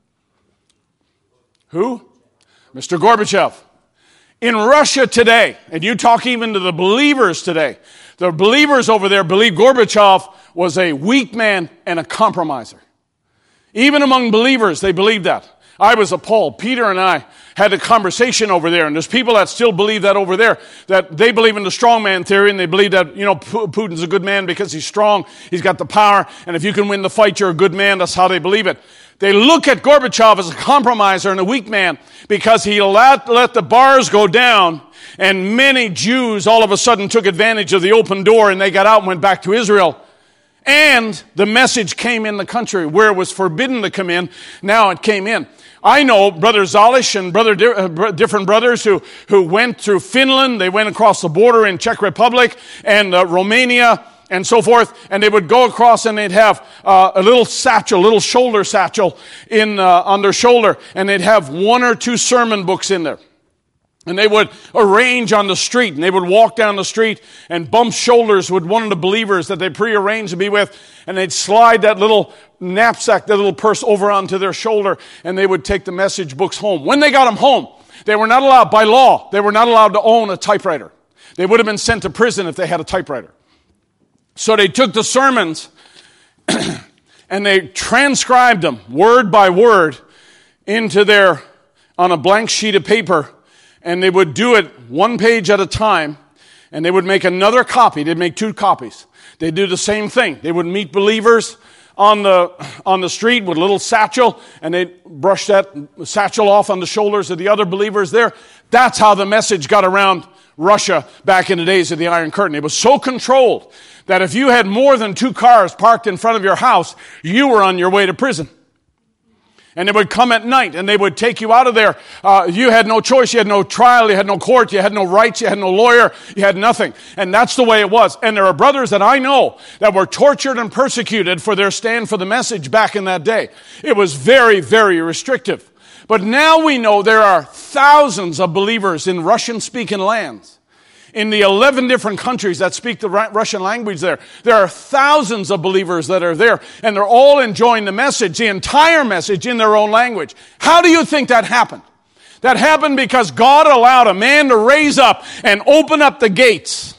who? Mr. Gorbachev. In Russia today, and you talk even to the believers today, the believers over there believe Gorbachev was a weak man and a compromiser. Even among believers, they believe that. I was appalled. Peter and I had a conversation over there, and there's people that still believe that over there, that they believe in the strongman theory, and they believe that, Putin's a good man because he's strong, he's got the power, and if you can win the fight, you're a good man. That's how they believe it. They look at Gorbachev as a compromiser and a weak man because he let the bars go down, and many Jews all of a sudden took advantage of the open door, and they got out and went back to Israel. And the message came in the country where it was forbidden to come in. Now it came in. I know Brother Zalish and different brothers who went through Finland. They went across the border in Czech Republic and Romania and so forth. And they would go across and they'd have a little satchel, a little shoulder satchel on their shoulder. And they'd have one or two sermon books in there. And they would arrange on the street, and they would walk down the street and bump shoulders with one of the believers that they prearranged to be with, and they'd slide that little knapsack, that little purse over onto their shoulder, and they would take the message books home. When they got them home, they were not allowed, by law, they were not allowed to own a typewriter. They would have been sent to prison if they had a typewriter. So they took the sermons and they transcribed them word by word on a blank sheet of paper. And they would do it one page at a time, and they would make another copy. They'd make two copies. They'd do the same thing. They would meet believers on the street with a little satchel, and they'd brush that satchel off on the shoulders of the other believers there. That's how the message got around Russia back in the days of the Iron Curtain. It was so controlled that if you had more than two cars parked in front of your house, you were on your way to prison. And they would come at night, and they would take you out of there. You had no choice. You had no trial. You had no court. You had no rights. You had no lawyer. You had nothing. And that's the way it was. And there are brothers that I know that were tortured and persecuted for their stand for the message back in that day. It was very, very restrictive. But now we know there are thousands of believers in Russian-speaking lands. In the 11 different countries that speak the Russian language there are thousands of believers that are there, and they're all enjoying the message, the entire message in their own language. How do you think that happened? That happened because God allowed a man to raise up and open up the gates.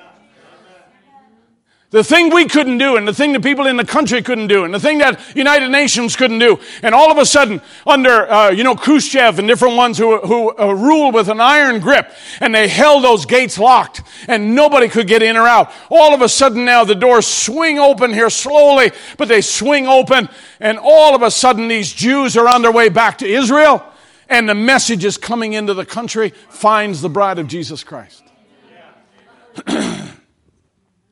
The thing we couldn't do, and the thing the people in the country couldn't do, and the thing that United Nations couldn't do. And all of a sudden, under, Khrushchev and different ones who ruled with an iron grip, and they held those gates locked, and nobody could get in or out. All of a sudden now, the doors swing open here slowly, but they swing open, and all of a sudden these Jews are on their way back to Israel, and the message is coming into the country, finds the bride of Jesus Christ.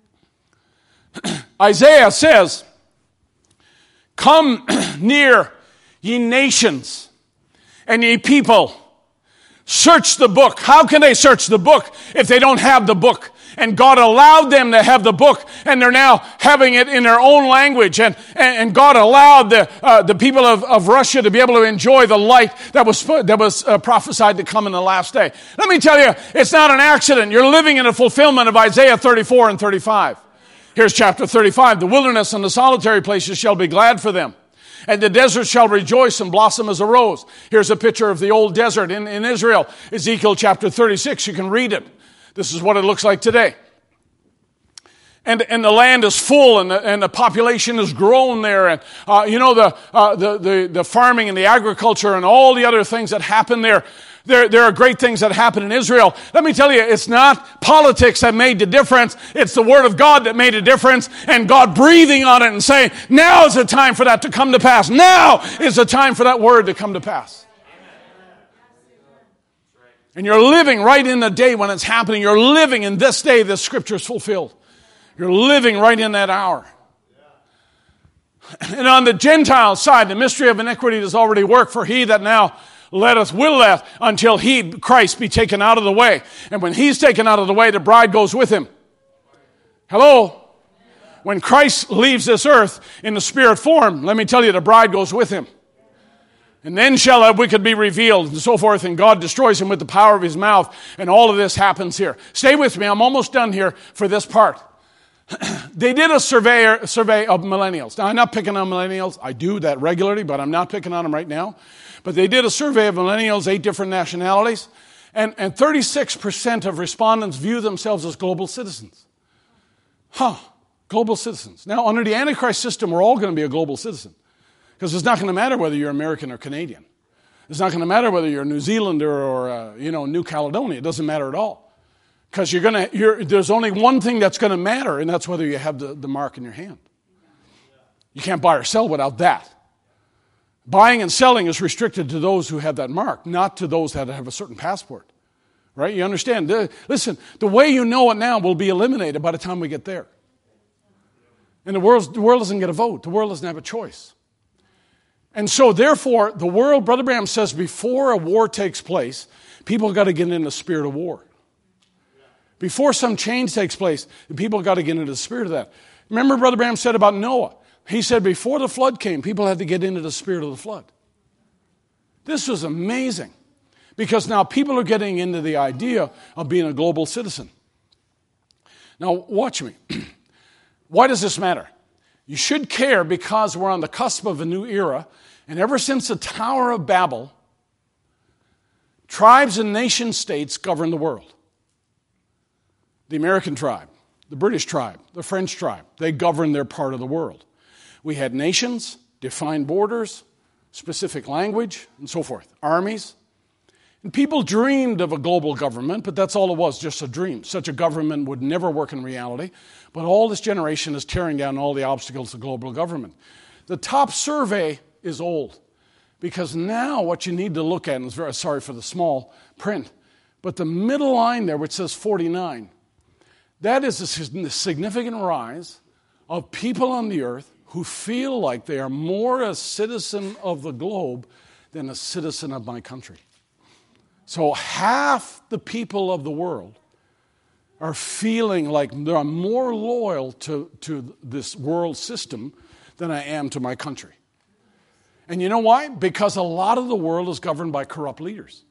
Isaiah says, "Come near, ye nations, and ye people. Search the book." How can they search the book if they don't have the book? And God allowed them to have the book, and they're now having it in their own language. And God allowed the people of Russia to be able to enjoy the light that was prophesied to come in the last day. Let me tell you, it's not an accident. You're living in a fulfillment of Isaiah 34 and 35. Here's chapter 35. "The wilderness and the solitary places shall be glad for them, and the desert shall rejoice and blossom as a rose." Here's a picture of the old desert in Israel. Ezekiel chapter 36. You can read it. This is what it looks like today. And the land is full, and the population has grown there, and the farming and the agriculture and all the other things that happen there. There are great things that happen in Israel. Let me tell you, it's not politics that made the difference. It's the Word of God that made a difference, and God breathing on it and saying, now is the time for that to come to pass. Now is the time for that Word to come to pass. And you're living right in the day when it's happening. You're living in this day the Scripture is fulfilled. You're living right in that hour. And on the Gentile side, the mystery of iniquity does already work, for he that now will let, until Christ, be taken out of the way. And when he's taken out of the way, the bride goes with him. Hello? When Christ leaves this earth in the spirit form, let me tell you, the bride goes with him. And then shall that wicked be revealed, and so forth, and God destroys him with the power of his mouth. And all of this happens here. Stay with me. I'm almost done here for this part. They did a survey of millennials. Now, I'm not picking on millennials. I do that regularly, but I'm not picking on them right now. But they did a survey of millennials, 8 different nationalities, and 36% of respondents view themselves as global citizens. Global citizens. Now, under the Antichrist system, we're all going to be a global citizen. Because it's not going to matter whether you're American or Canadian. It's not going to matter whether you're New Zealander or New Caledonia. It doesn't matter at all. Because there's only one thing that's going to matter, and that's whether you have the mark in your hand. You can't buy or sell without that. Buying and selling is restricted to those who have that mark, not to those that have a certain passport. Right? You understand? Listen, the way you know it now will be eliminated by the time we get there. And the world doesn't get a vote. The world doesn't have a choice. And so, therefore, the world, Brother Branham says, before a war takes place, people got to get in the spirit of war. Before some change takes place, the people got to get into the spirit of that. Remember Brother Branham said about Noah? He said before the flood came, people had to get into the spirit of the flood. This was amazing. Because now people are getting into the idea of being a global citizen. Now, watch me. Why does this matter? You should care because we're on the cusp of a new era. And ever since the Tower of Babel, tribes and nation states govern the world. The American tribe, the British tribe, the French tribe, they govern their part of the world. We had nations, defined borders, specific language, and so forth, armies. And people dreamed of a global government, but that's all it was, just a dream. Such a government would never work in reality. But all this generation is tearing down all the obstacles of global government. The top survey is old, because now what you need to look at, and I'm very sorry for the small print, but the middle line there, which says 49, that is a significant rise of people on the earth who feel like they are more a citizen of the globe than a citizen of my country. So half the people of the world are feeling like they're more loyal to this world system than I am to my country. And you know why? Because a lot of the world is governed by corrupt leaders.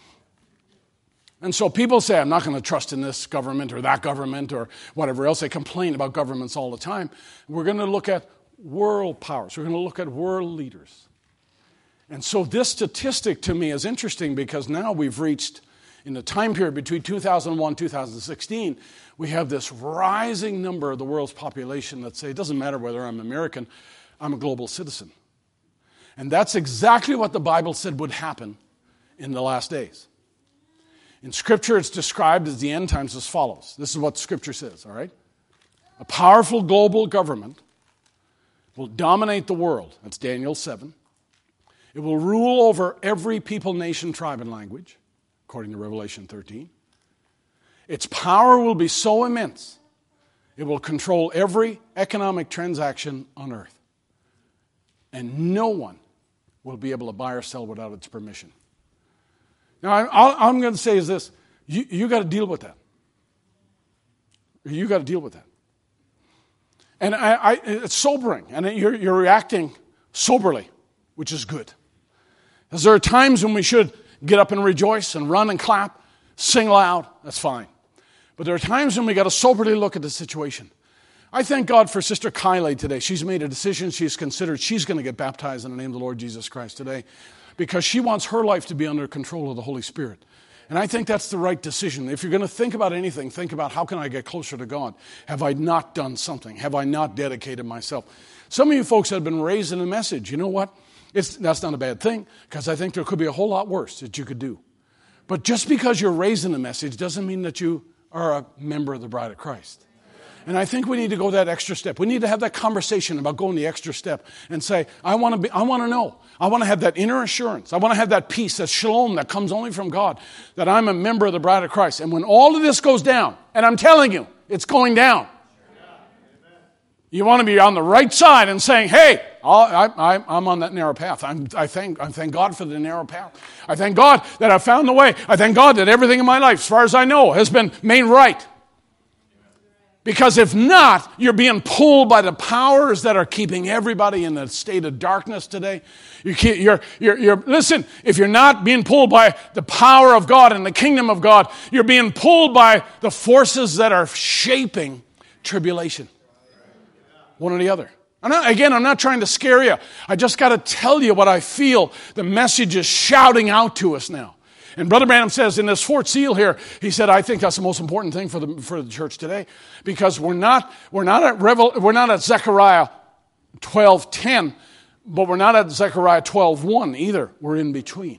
And so people say, I'm not going to trust in this government or that government or whatever else. They complain about governments all the time. We're going to look at world powers. We're going to look at world leaders. And so this statistic to me is interesting because now we've reached, in the time period between 2001 and 2016, we have this rising number of the world's population that say, it doesn't matter whether I'm American, I'm a global citizen. And that's exactly what the Bible said would happen in the last days. In Scripture, it's described as the end times as follows. This is what Scripture says, all right? A powerful global government will dominate the world. That's Daniel 7. It will rule over every people, nation, tribe, and language, according to Revelation 13. Its power will be so immense, It will control every economic transaction on earth. And no one will be able to buy or sell without its permission. Now, all I'm going to say is this. You got to deal with that. You got to deal with that. And it's sobering. And you're reacting soberly, which is good. Because there are times when we should get up and rejoice and run and clap, sing loud. That's fine. But there are times when we got to soberly look at the situation. I thank God for Sister Kylie today. She's made a decision. She's considered she's going to get baptized in the name of the Lord Jesus Christ today because she wants her life to be under control of the Holy Spirit. And I think that's the right decision. If you're going to think about anything, think about how can I get closer to God? Have I not done something? Have I not dedicated myself? Some of you folks have been raised in a message. You know what? That's not a bad thing because I think there could be a whole lot worse that you could do. But just because you're raised in a message doesn't mean that you are a member of the bride of Christ. And I think we need to go that extra step. We need to have that conversation about going the extra step and say, I want to know. I want to have that inner assurance. I want to have that peace, that shalom that comes only from God, that I'm a member of the bride of Christ. And when all of this goes down, and I'm telling you, it's going down. You want to be on the right side and saying, hey, I'm on that narrow path. I thank God for the narrow path. I thank God that I found the way. I thank God that everything in my life, as far as I know, has been made right. Because if not, you're being pulled by the powers that are keeping everybody in a state of darkness today. Listen, if you're not being pulled by the power of God and the kingdom of God, you're being pulled by the forces that are shaping tribulation. One or the other. I'm not trying to scare you. I just got to tell you what I feel the message is shouting out to us now. And Brother Branham says in this fourth seal here, he said, I think that's the most important thing for the church today, because we're not at Zechariah 12:10, but we're not at Zechariah 12:1 either. We're in between.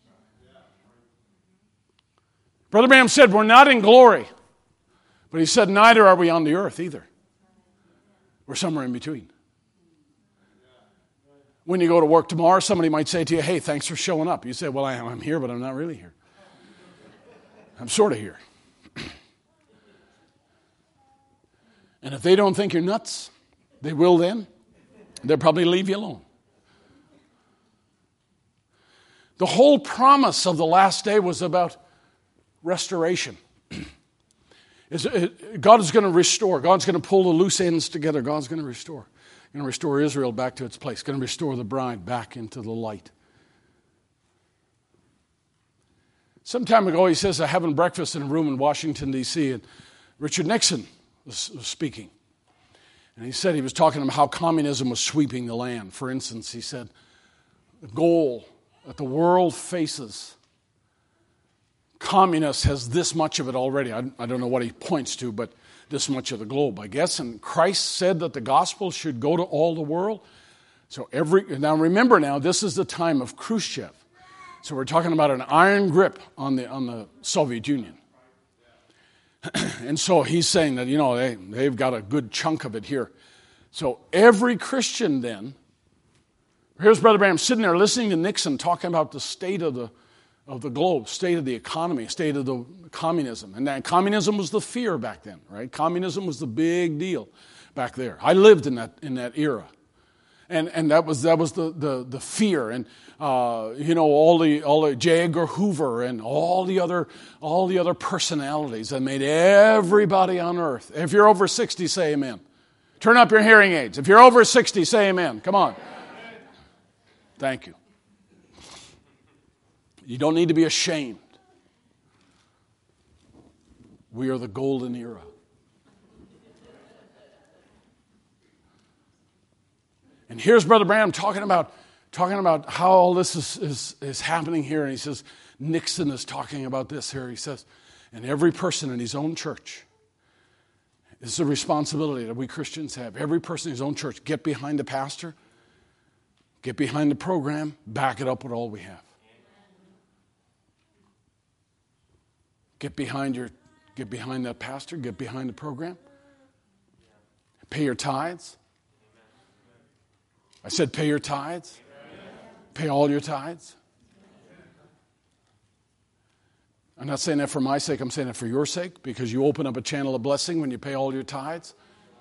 Brother Branham said we're not in glory, but he said neither are we on the earth either. We're somewhere in between. When you go to work tomorrow, somebody might say to you, hey, thanks for showing up. You say, well, I'm here, but I'm not really here. I'm sort of here. And if they don't think you're nuts, they will then. They'll probably leave you alone. The whole promise of the last day was about restoration. God is going to restore. God's going to pull the loose ends together. God's going to restore. Going to restore Israel back to its place. Going to restore the bride back into the light. Some time ago, he says, I'm having breakfast in a room in Washington, D.C., and Richard Nixon was speaking. And he said he was talking about how communism was sweeping the land. For instance, he said, the goal that the world faces, communist has this much of it already. I don't know what he points to, but this much of the globe, I guess. And Christ said that the gospel should go to all the world. So now remember this is the time of Khrushchev. So we're talking about an iron grip on the Soviet Union. And so he's saying that, they've got a good chunk of it here. So every Christian then, here's Brother Branham sitting there listening to Nixon talking about the state of the globe, state of the economy, state of the communism. And that communism was the fear back then, right? Communism was the big deal back there. I lived in that era. And that was the fear. And all the J. Edgar Hoover and all the other personalities that made everybody on earth. If you're over 60, say amen. Turn up your hearing aids. If you're over 60, say amen. Come on. Thank you. You don't need to be ashamed. We are the golden era. And here's Brother Branham talking about how all this is happening here. And he says, Nixon is talking about this here. He says, and every person in his own church, this is a responsibility that we Christians have. Every person in his own church, get behind the pastor, get behind the program, back it up with all we have. Get behind that pastor, get behind the program. Pay your tithes. I said pay your tithes. Pay all your tithes. I'm not saying that for my sake, I'm saying that for your sake, because you open up a channel of blessing when you pay all your tithes.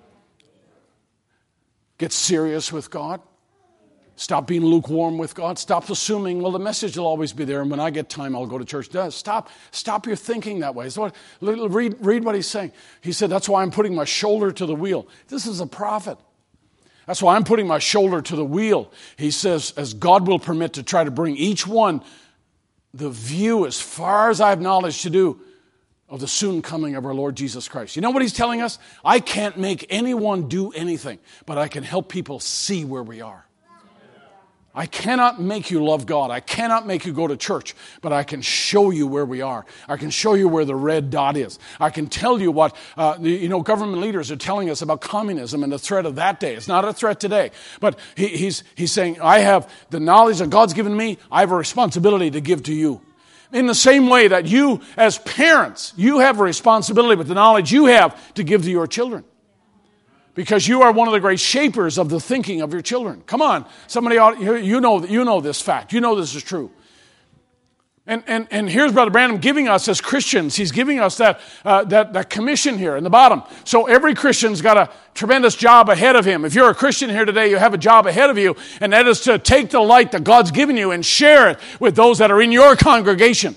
Get serious with God. Stop being lukewarm with God. Stop assuming, well, the message will always be there, and when I get time, I'll go to church. Stop your thinking that way. So read what he's saying. He said, that's why I'm putting my shoulder to the wheel. This is a prophet. That's why I'm putting my shoulder to the wheel. He says, as God will permit, to try to bring each one the view, as far as I have knowledge to do, of the soon coming of our Lord Jesus Christ. You know what he's telling us? I can't make anyone do anything, but I can help people see where we are. I cannot make you love God. I cannot make you go to church, but I can show you where we are. I can show you where the red dot is. I can tell you what, government leaders are telling us about communism and the threat of that day. It's not a threat today, but he's saying, I have the knowledge that God's given me. I have a responsibility to give to you. In the same way that you, as parents, you have a responsibility with the knowledge you have to give to your children. Because you are one of the great shapers of the thinking of your children. Come on, somebody you know this fact. You know this is true. And here's Brother Branham giving us as Christians. He's giving us that commission here in the bottom. So every Christian's got a tremendous job ahead of him. If you're a Christian here today, you have a job ahead of you, and that is to take the light that God's given you and share it with those that are in your congregation.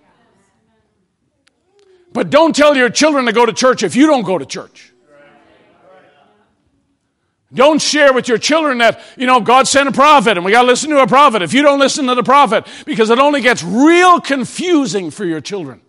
But don't tell your children to go to church if you don't go to church. Don't share with your children that, God sent a prophet and we got to listen to a prophet if you don't listen to the prophet, because it only gets real confusing for your children.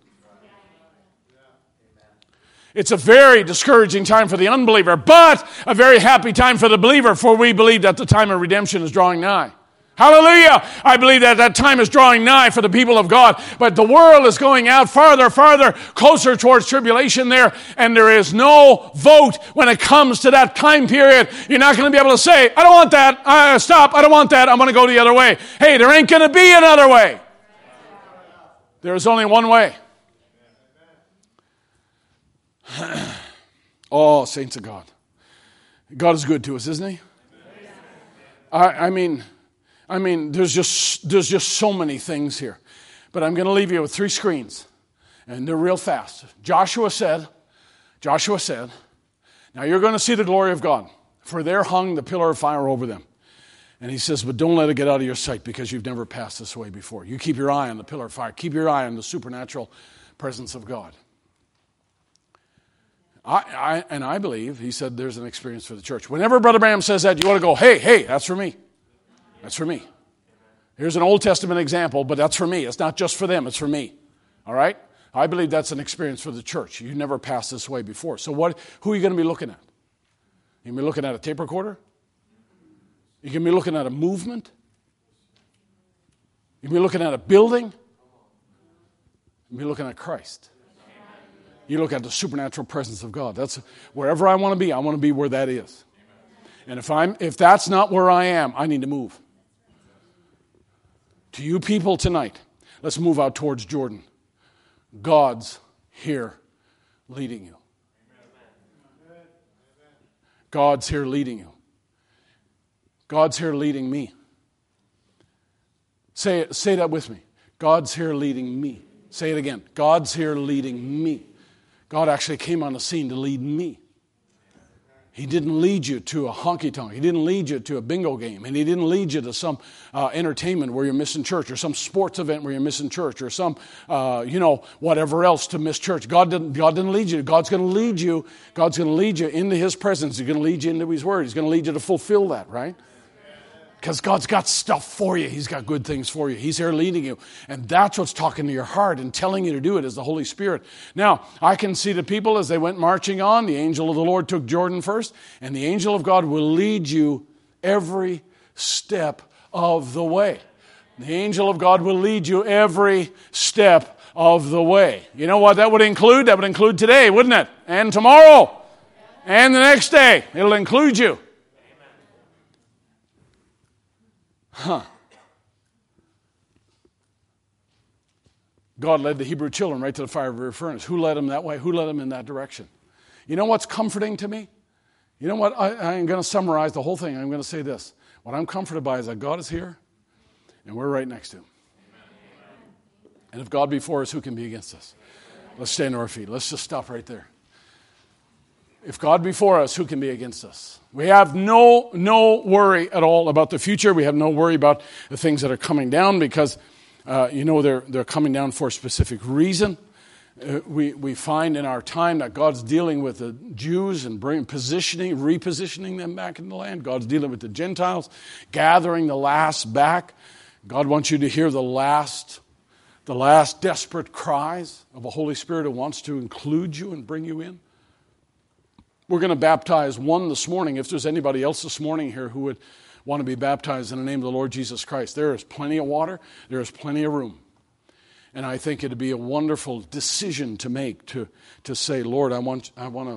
It's a very discouraging time for the unbeliever, but a very happy time for the believer, for we believe that the time of redemption is drawing nigh. Hallelujah! I believe that time is drawing nigh for the people of God, but the world is going out farther, closer towards tribulation there, and there is no vote when it comes to that time period. You're not going to be able to say, I don't want that, stop, I don't want that, I'm going to go the other way. Hey, there ain't going to be another way. There is only one way. Oh, saints of God. God is good to us, isn't he? I mean, there's just so many things here. But I'm going to leave you with 3 screens. And they're real fast. Joshua said, now you're going to see the glory of God, for there hung the pillar of fire over them. And he says, but don't let it get out of your sight, because you've never passed this way before. You keep your eye on the pillar of fire. Keep your eye on the supernatural presence of God. I believe, he said, there's an experience for the church. Whenever Brother Branham says that, you want to go, hey, that's for me. That's for me. Here's an Old Testament example, but that's for me. It's not just for them, it's for me. All right? I believe that's an experience for the church. You never passed this way before. So who are you going to be looking at? You're going to be looking at a tape recorder? You're going to be looking at a movement? You're going to be looking at a building? You're going to be looking at Christ. You look at the supernatural presence of God. That's wherever I want to be. I want to be where that is. And if that's not where I am, I need to move. To you people tonight, let's move out towards Jordan. God's here leading you. God's here leading you. God's here leading me. Say that with me. God's here leading me. Say it again. God's here leading me. God actually came on the scene to lead me. He didn't lead you to a honky-tonk. He didn't lead you to a bingo game. And he didn't lead you to some entertainment where you're missing church, or some sports event where you're missing church, or some, whatever else to miss church. God didn't lead you. God's going to lead you. God's going to lead you into his presence. He's going to lead you into his word. He's going to lead you to fulfill that, right? Because God's got stuff for you. He's got good things for you. He's here leading you. And that's what's talking to your heart and telling you to do it, is the Holy Spirit. Now, I can see the people as they went marching on. The angel of the Lord took Jordan first. And the angel of God will lead you every step of the way. The angel of God will lead you every step of the way. You know what that would include? That would include today, wouldn't it? And tomorrow. And the next day. It'll include you. God led the Hebrew children right to the fiery furnace. Who led them that way? Who led them in that direction? You know what's comforting to me? You know what? I'm going to summarize the whole thing. I'm going to say this. What I'm comforted by is that God is here, and we're right next to him. And if God be for us, who can be against us? Let's stand to our feet. Let's just stop right there. If God be for us, who can be against us? We have no worry at all about the future. We have no worry about the things that are coming down because, they're coming down for a specific reason. We find in our time that God's dealing with the Jews and repositioning them back in the land. God's dealing with the Gentiles, gathering the last back. God wants you to hear the last desperate cries of a Holy Spirit who wants to include you and bring you in. We're going to baptize one this morning. If there's anybody else this morning here who would want to be baptized in the name of the Lord Jesus Christ, there is plenty of water. There is plenty of room. And I think it'd be a wonderful decision to make to say, Lord, I want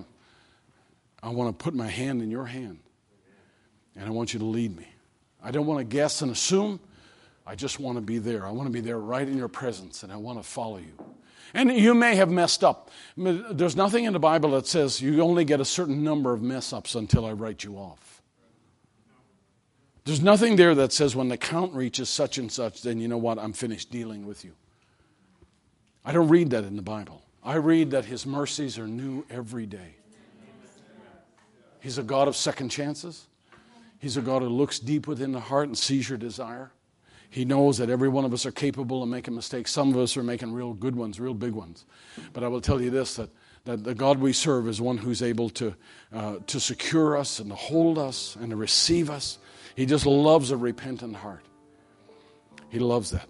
to put my hand in your hand. And I want you to lead me. I don't want to guess and assume. I just want to be there. I want to be there right in your presence, and I want to follow you. And you may have messed up. There's nothing in the Bible that says you only get a certain number of mess-ups until I write you off. There's nothing there that says when the count reaches such and such, then you know what, I'm finished dealing with you. I don't read that in the Bible. I read that his mercies are new every day. He's a God of second chances. He's a God who looks deep within the heart and sees your desire. He knows that every one of us are capable of making mistakes. Some of us are making real good ones, real big ones. But I will tell you this, that the God we serve is one who's able to secure us and to hold us and to receive us. He just loves a repentant heart. He loves that.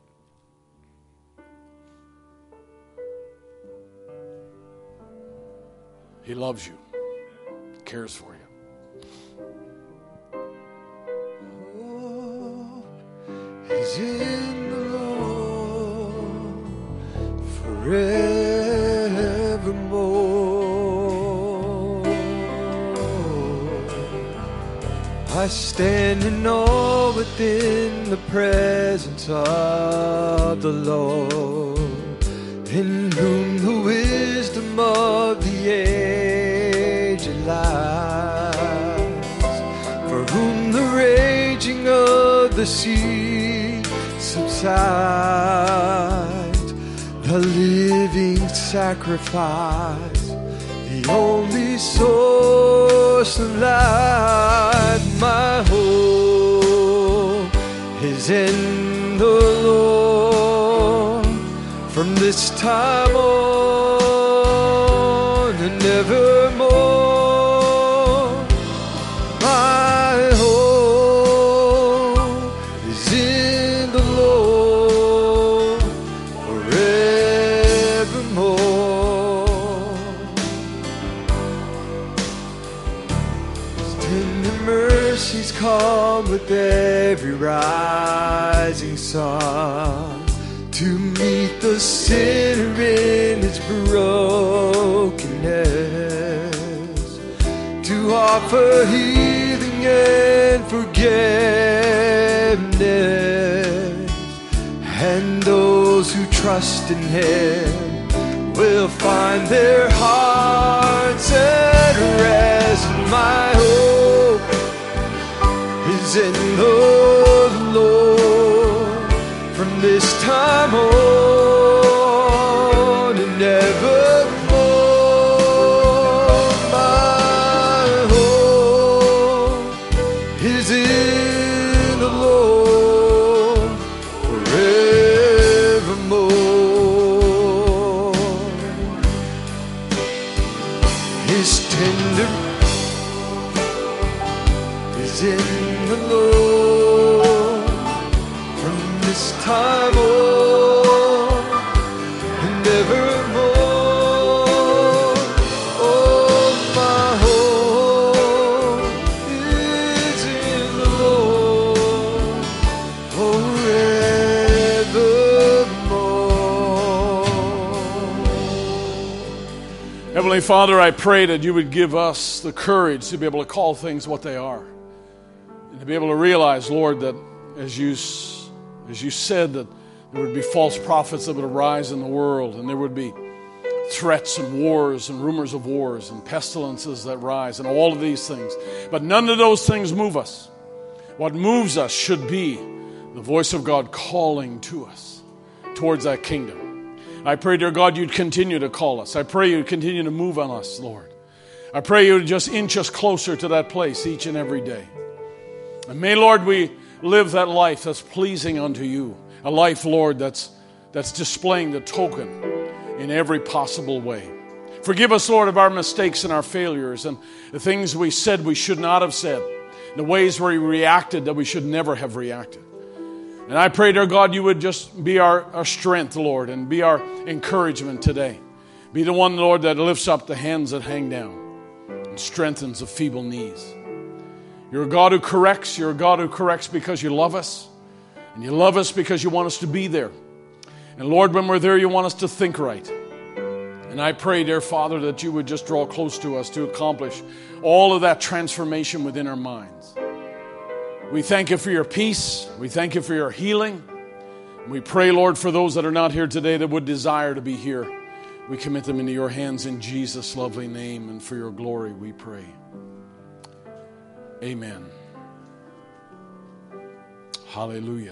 He loves you, cares for you. Is in the Lord forevermore. I stand in awe within the presence of the Lord, in whom the wisdom of the age lies, for whom the raging of the sea subsides, the living sacrifice, the only source of life. My hope is in the Lord, from this time on and evermore. My hope is in the Lord forevermore. His tender mercies come with every rising sun, to meet the sinner in his brokenness, to offer healing and forgiveness. And those who trust in him will find their hearts at rest. My hope is in the Lord, from this time on and evermore. My hope is in the Lord forevermore. His tender is in the Lord, from this time on and evermore. Oh, my hope is in the Lord forevermore. Heavenly Father, I pray that you would give us the courage to be able to call things what they are. And to be able to realize, Lord, that as you said that there would be false prophets that would arise in the world, and there would be threats and wars and rumors of wars and pestilences that rise and all of these things. But none of those things move us. What moves us should be the voice of God calling to us towards that kingdom. I pray, dear God, you'd continue to call us. I pray you'd continue to move on us, Lord. I pray you would just inch us closer to that place each and every day. And may, Lord, we live that life that's pleasing unto you. A life, Lord, that's displaying the token in every possible way. Forgive us, Lord, of our mistakes and our failures and the things we said we should not have said, the ways where we reacted that we should never have reacted. And I pray, dear God, you would just be our strength, Lord, and be our encouragement today. Be the one, Lord, that lifts up the hands that hang down and strengthens the feeble knees. You're a God who corrects. You're a God who corrects because you love us. And you love us because you want us to be there. And Lord, when we're there, you want us to think right. And I pray, dear Father, that you would just draw close to us to accomplish all of that transformation within our minds. We thank you for your peace. We thank you for your healing. We pray, Lord, for those that are not here today that would desire to be here. We commit them into your hands in Jesus' lovely name, and for your glory we pray. Amen. Hallelujah.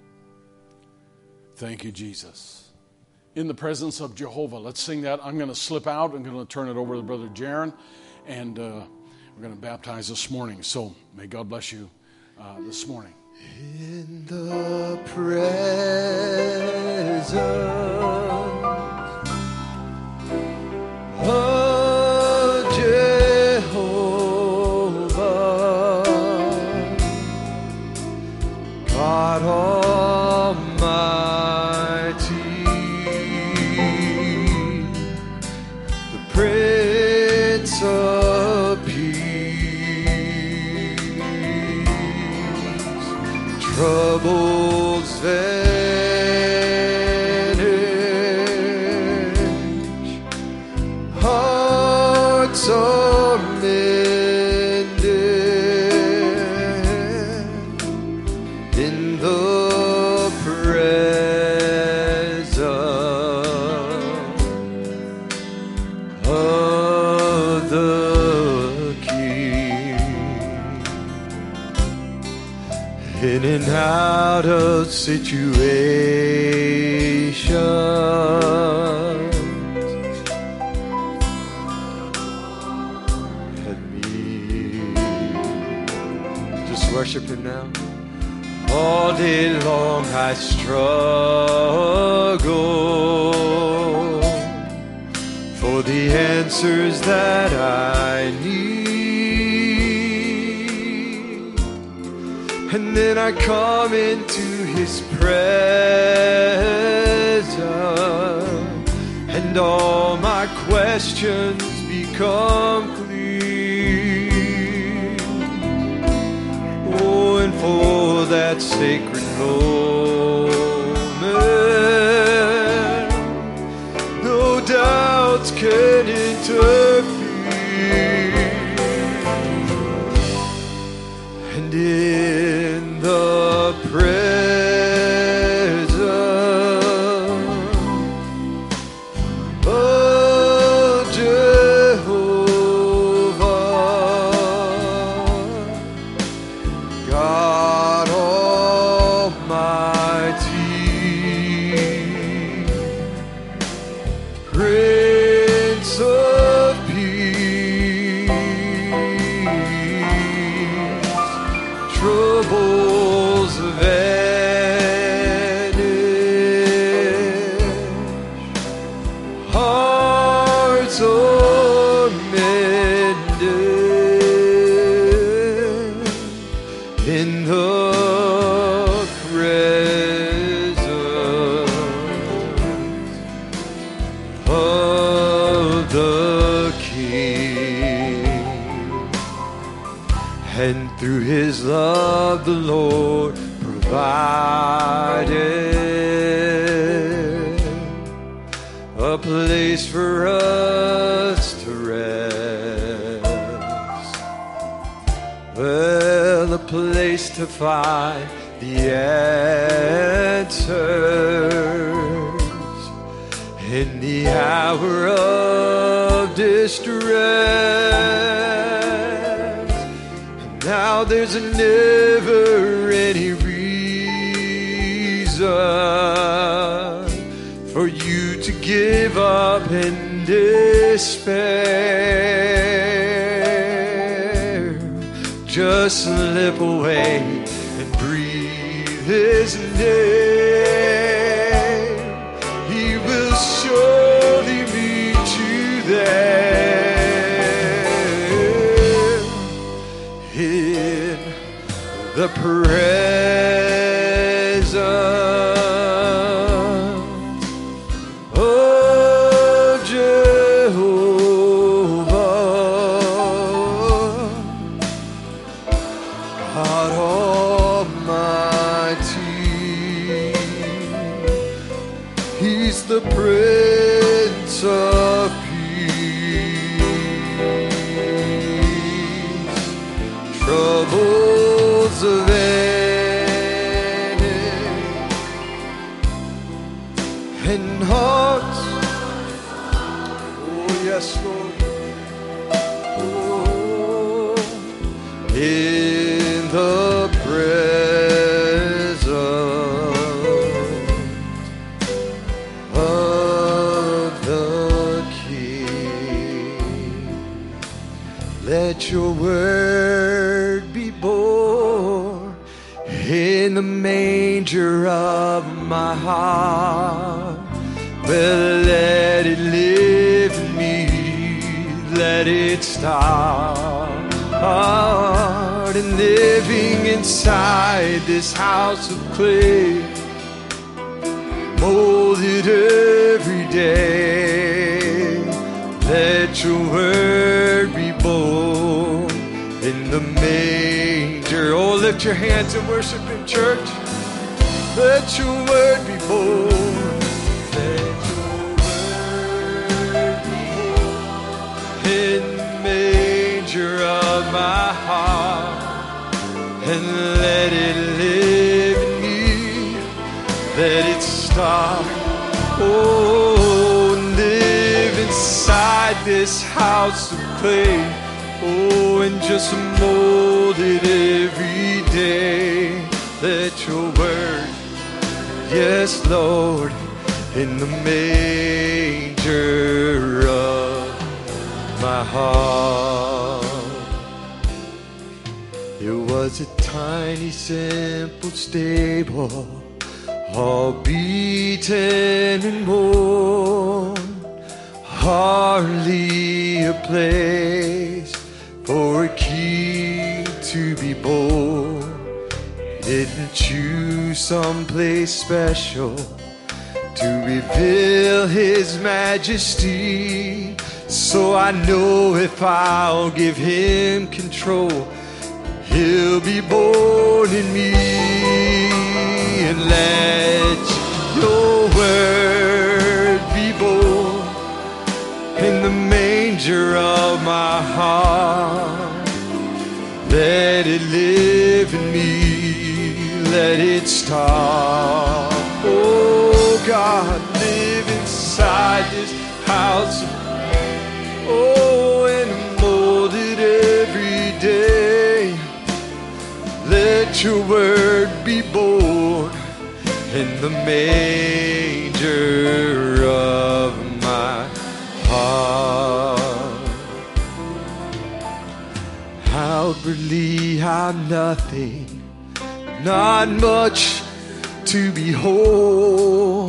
Thank you, Jesus. In the presence of Jehovah. Let's sing that. I'm going to slip out. I'm going to turn it over to Brother Jaron, and we're going to baptize this morning. So may God bless you this morning. In the presence of Jehovah, God Almighty, the Prince of Peace, troubles vanish, hearts are mended in the presence of the King. In and out of situations, let me just worship him now. All day long I struggle for the answers that I need, and then I come into his presence, and all my questions become clear. Oh, and for that sacred moment, no doubts can interfere. And in the presence of Jehovah, God Almighty, Prince of Peace, troubles vanish, hearts are mended in the presence of the King. And through his love the Lord provided a place for us to rest. Well, a place to find the answers in the hour of distress. And now there's never any reason for you to give up in despair. Just slip away and breathe His name. He will surely meet you there in the presence of Jehovah, God Almighty. He's the Prince of Peace. Troubles of and hearts, oh yes, Lord, oh, in the presence of the King. Let your word be born in the manger of my heart. Well, let it live in me, let it start. And living inside this house of clay, molded every day. Let your word be born in the manger. Oh, lift your hands and worship Him, church. Let your word be born. Let your word be born in the manger of my heart. And let it live in me. Let it start. Oh, live inside this house of clay. Oh, and just mold it every day. Let your word, yes, Lord, in the manger of my heart. It was a tiny, simple stable, all beaten and worn, hardly a place for a king to be born. Didn't choose someplace special to reveal His majesty. So I know if I'll give Him control, He'll be born in me. And let your word be born in the manger of my heart. Let it live in me, let it start. Oh God, live inside this house. Oh, and mold it every day. Let your word be born in the manger of my heart. Outwardly I'm nothing, not much to behold,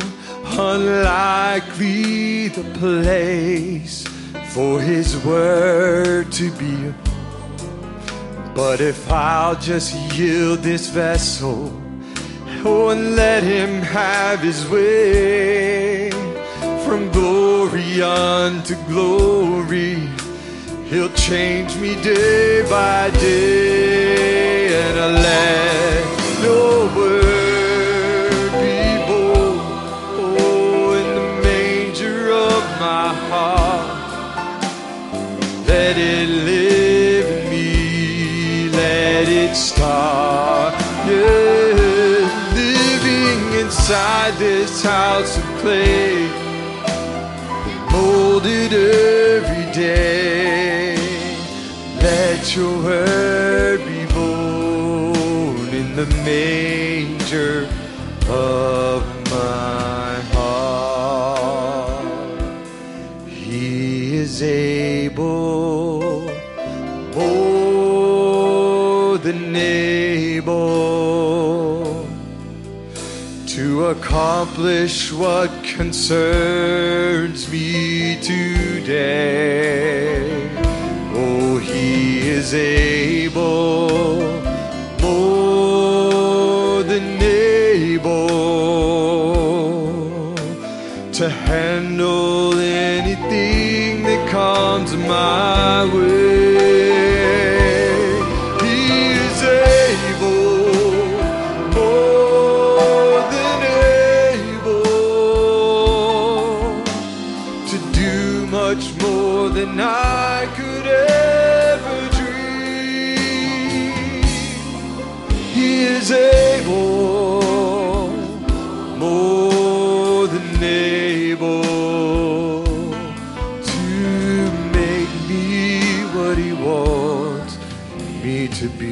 unlikely the place for His word to be. But if I'll just yield this vessel, oh, and let Him have His way, from glory unto glory, He'll change me day by day. And I'll let your word be born, oh, in the manger of my heart. Let it live in me, let it start. Yeah, living inside this house of clay, molded every day. Let your word be born in the manger of my heart. is able, more than able, to accomplish what concerns me today. Oh, He is able, more than able, to handle anything that comes my way. He is able, more than able, to do much more than I could ever dream. He is able, more than able, to make me what He wants me to be.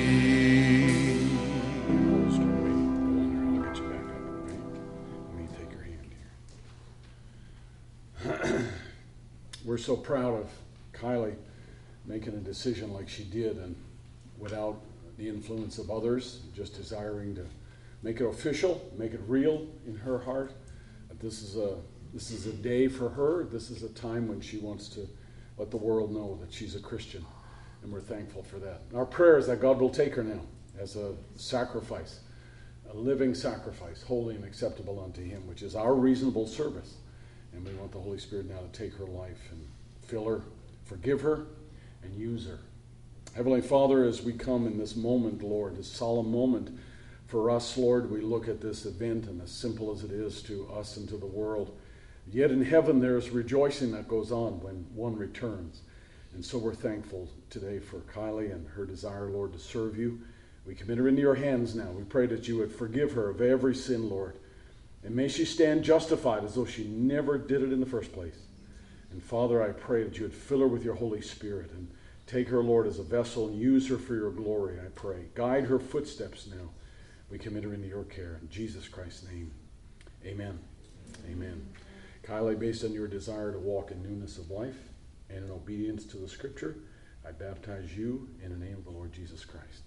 We're so proud of Kylie making a decision like she did, and without the influence of others, just desiring to make it official, make it real in her heart. That this is a day for her. This is a time when she wants to let the world know that she's a Christian, and we're thankful for that. Our prayer is that God will take her now as a sacrifice, a living sacrifice, holy and acceptable unto Him, which is our reasonable service. And we want the Holy Spirit now to take her life and fill her, forgive her, and use her. Heavenly Father, as we come in this moment, Lord, this solemn moment for us, Lord, we look at this event, and as simple as it is to us and to the world, yet in heaven there is rejoicing that goes on when one returns. And so we're thankful today for Kylie and her desire, Lord, to serve you. We commit her into your hands now. We pray that you would forgive her of every sin, Lord. And may she stand justified as though she never did it in the first place. And Father, I pray that you would fill her with your Holy Spirit and take her, Lord, as a vessel and use her for your glory, I pray. Guide her footsteps now. We commit her into your care. In Jesus Christ's name, amen. Amen. Kylie, based on your desire to walk in newness of life and in obedience to the Scripture, I baptize you in the name of the Lord Jesus Christ.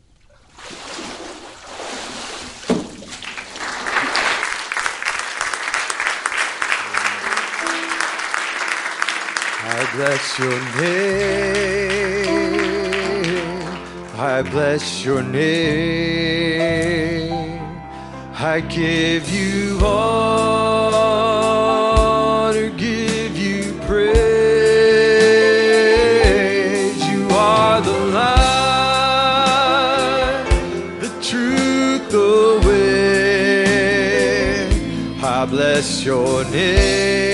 I bless your name, I bless your name, I give you honor, give you praise. You are the light, the truth, the way. I bless your name,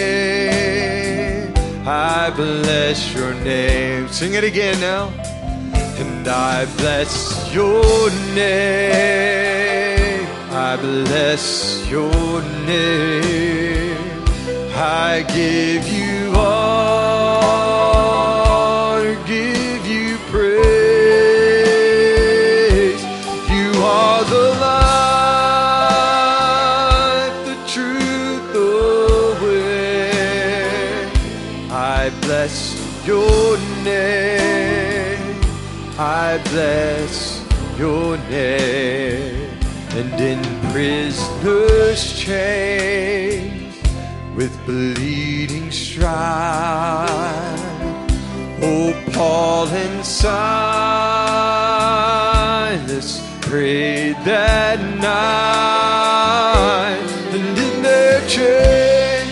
I bless your name. Sing it again now. And I bless your name, I bless your name. I give you honor, give you praise. You are the life, the truth, the way. I bless your name, I bless your name. And in prisoners' chains, with bleeding stripes, oh, Paul and Silas prayed that night, and in their chains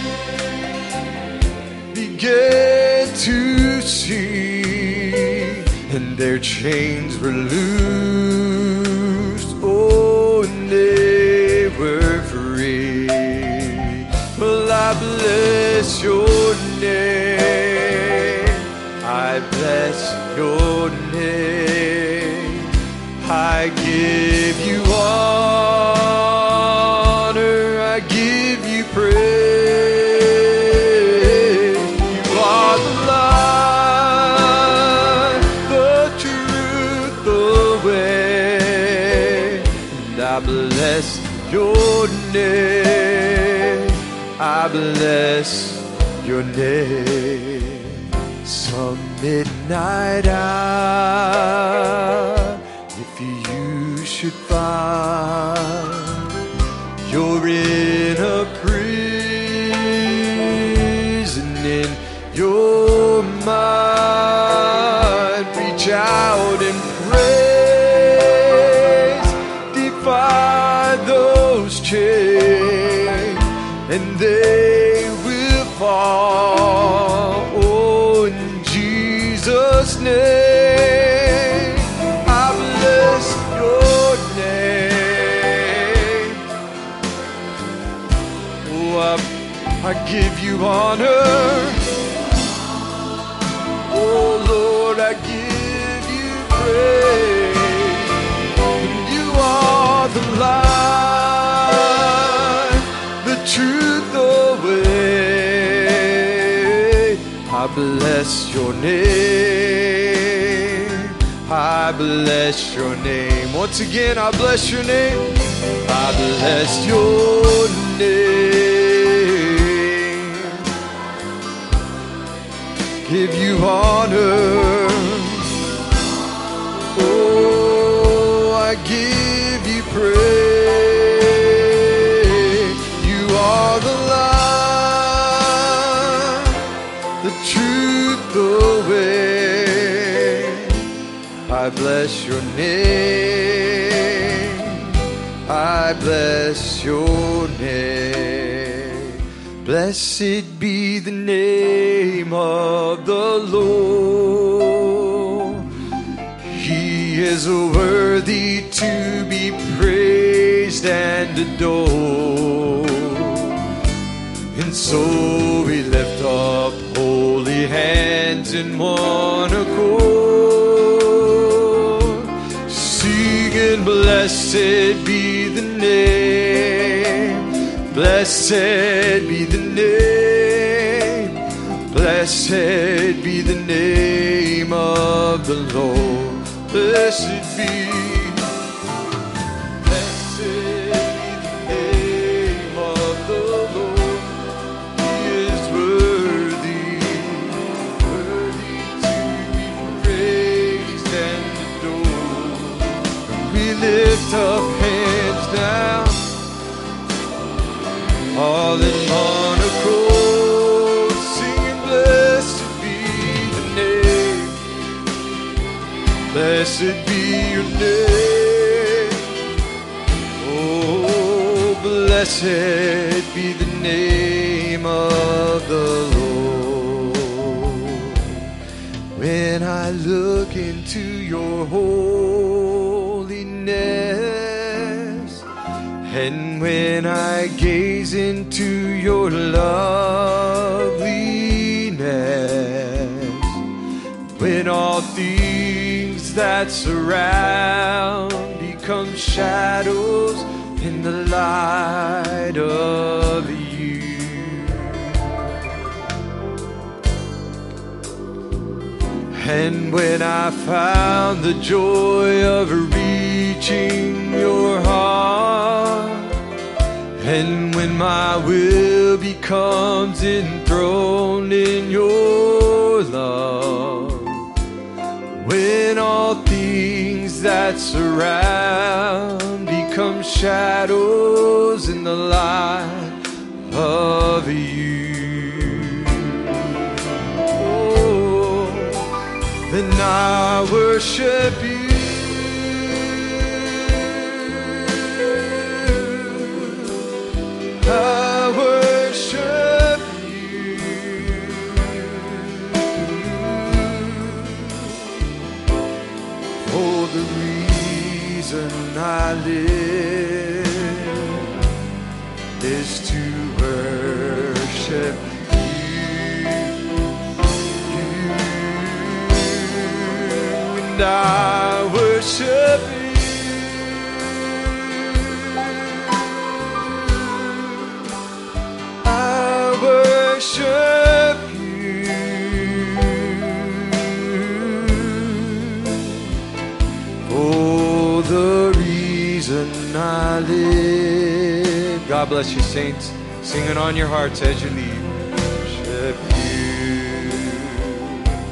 began to sing, and their chains were loosed, oh, and they were free. Well, I bless your name, I bless your name. I give you honor, I give you praise. You are the light, the truth, the way. And I bless your name, I bless your name. some midnight hour, if you should find you're in a prison in your mind, reach out and praise, defy those chains, and they will fall. Oh, in Jesus' name, I bless your name. Oh, I give you honor. Oh, Lord, I give you praise. You are the light, the truth, the way. I bless your name. I bless your name. Once again, I bless your name. I bless your name. Give you honor. Oh, I give you praise. You are the light, the truth, the way. I bless your name. I bless your name. Blessed be the name of the Lord. He is worthy to be praised and adored. And so we lift up holy hands in one accord, singing, blessed be the name, blessed be the name, blessed be the name of the Lord. Blessed be, blessed be the name of the Lord. He is worthy, worthy to be praised and adored. We lift up hands now, all in one accord, singing, blessed be the name, blessed be your name. Oh, blessed be the name of the Lord. When I look into your holiness, and when I gaze into your loveliness, when all things that surround become shadows in the light of you, and when I found the joy of reaching your heart, and when my will becomes enthroned in your love, when all things that surround become shadows in the light of you, oh, then I worship you. I worship you. For the reason I live is to worship you. And I worship you. Worship you. For the reason I live. God bless you, saints. Sing it on your hearts as you leave. Worship you.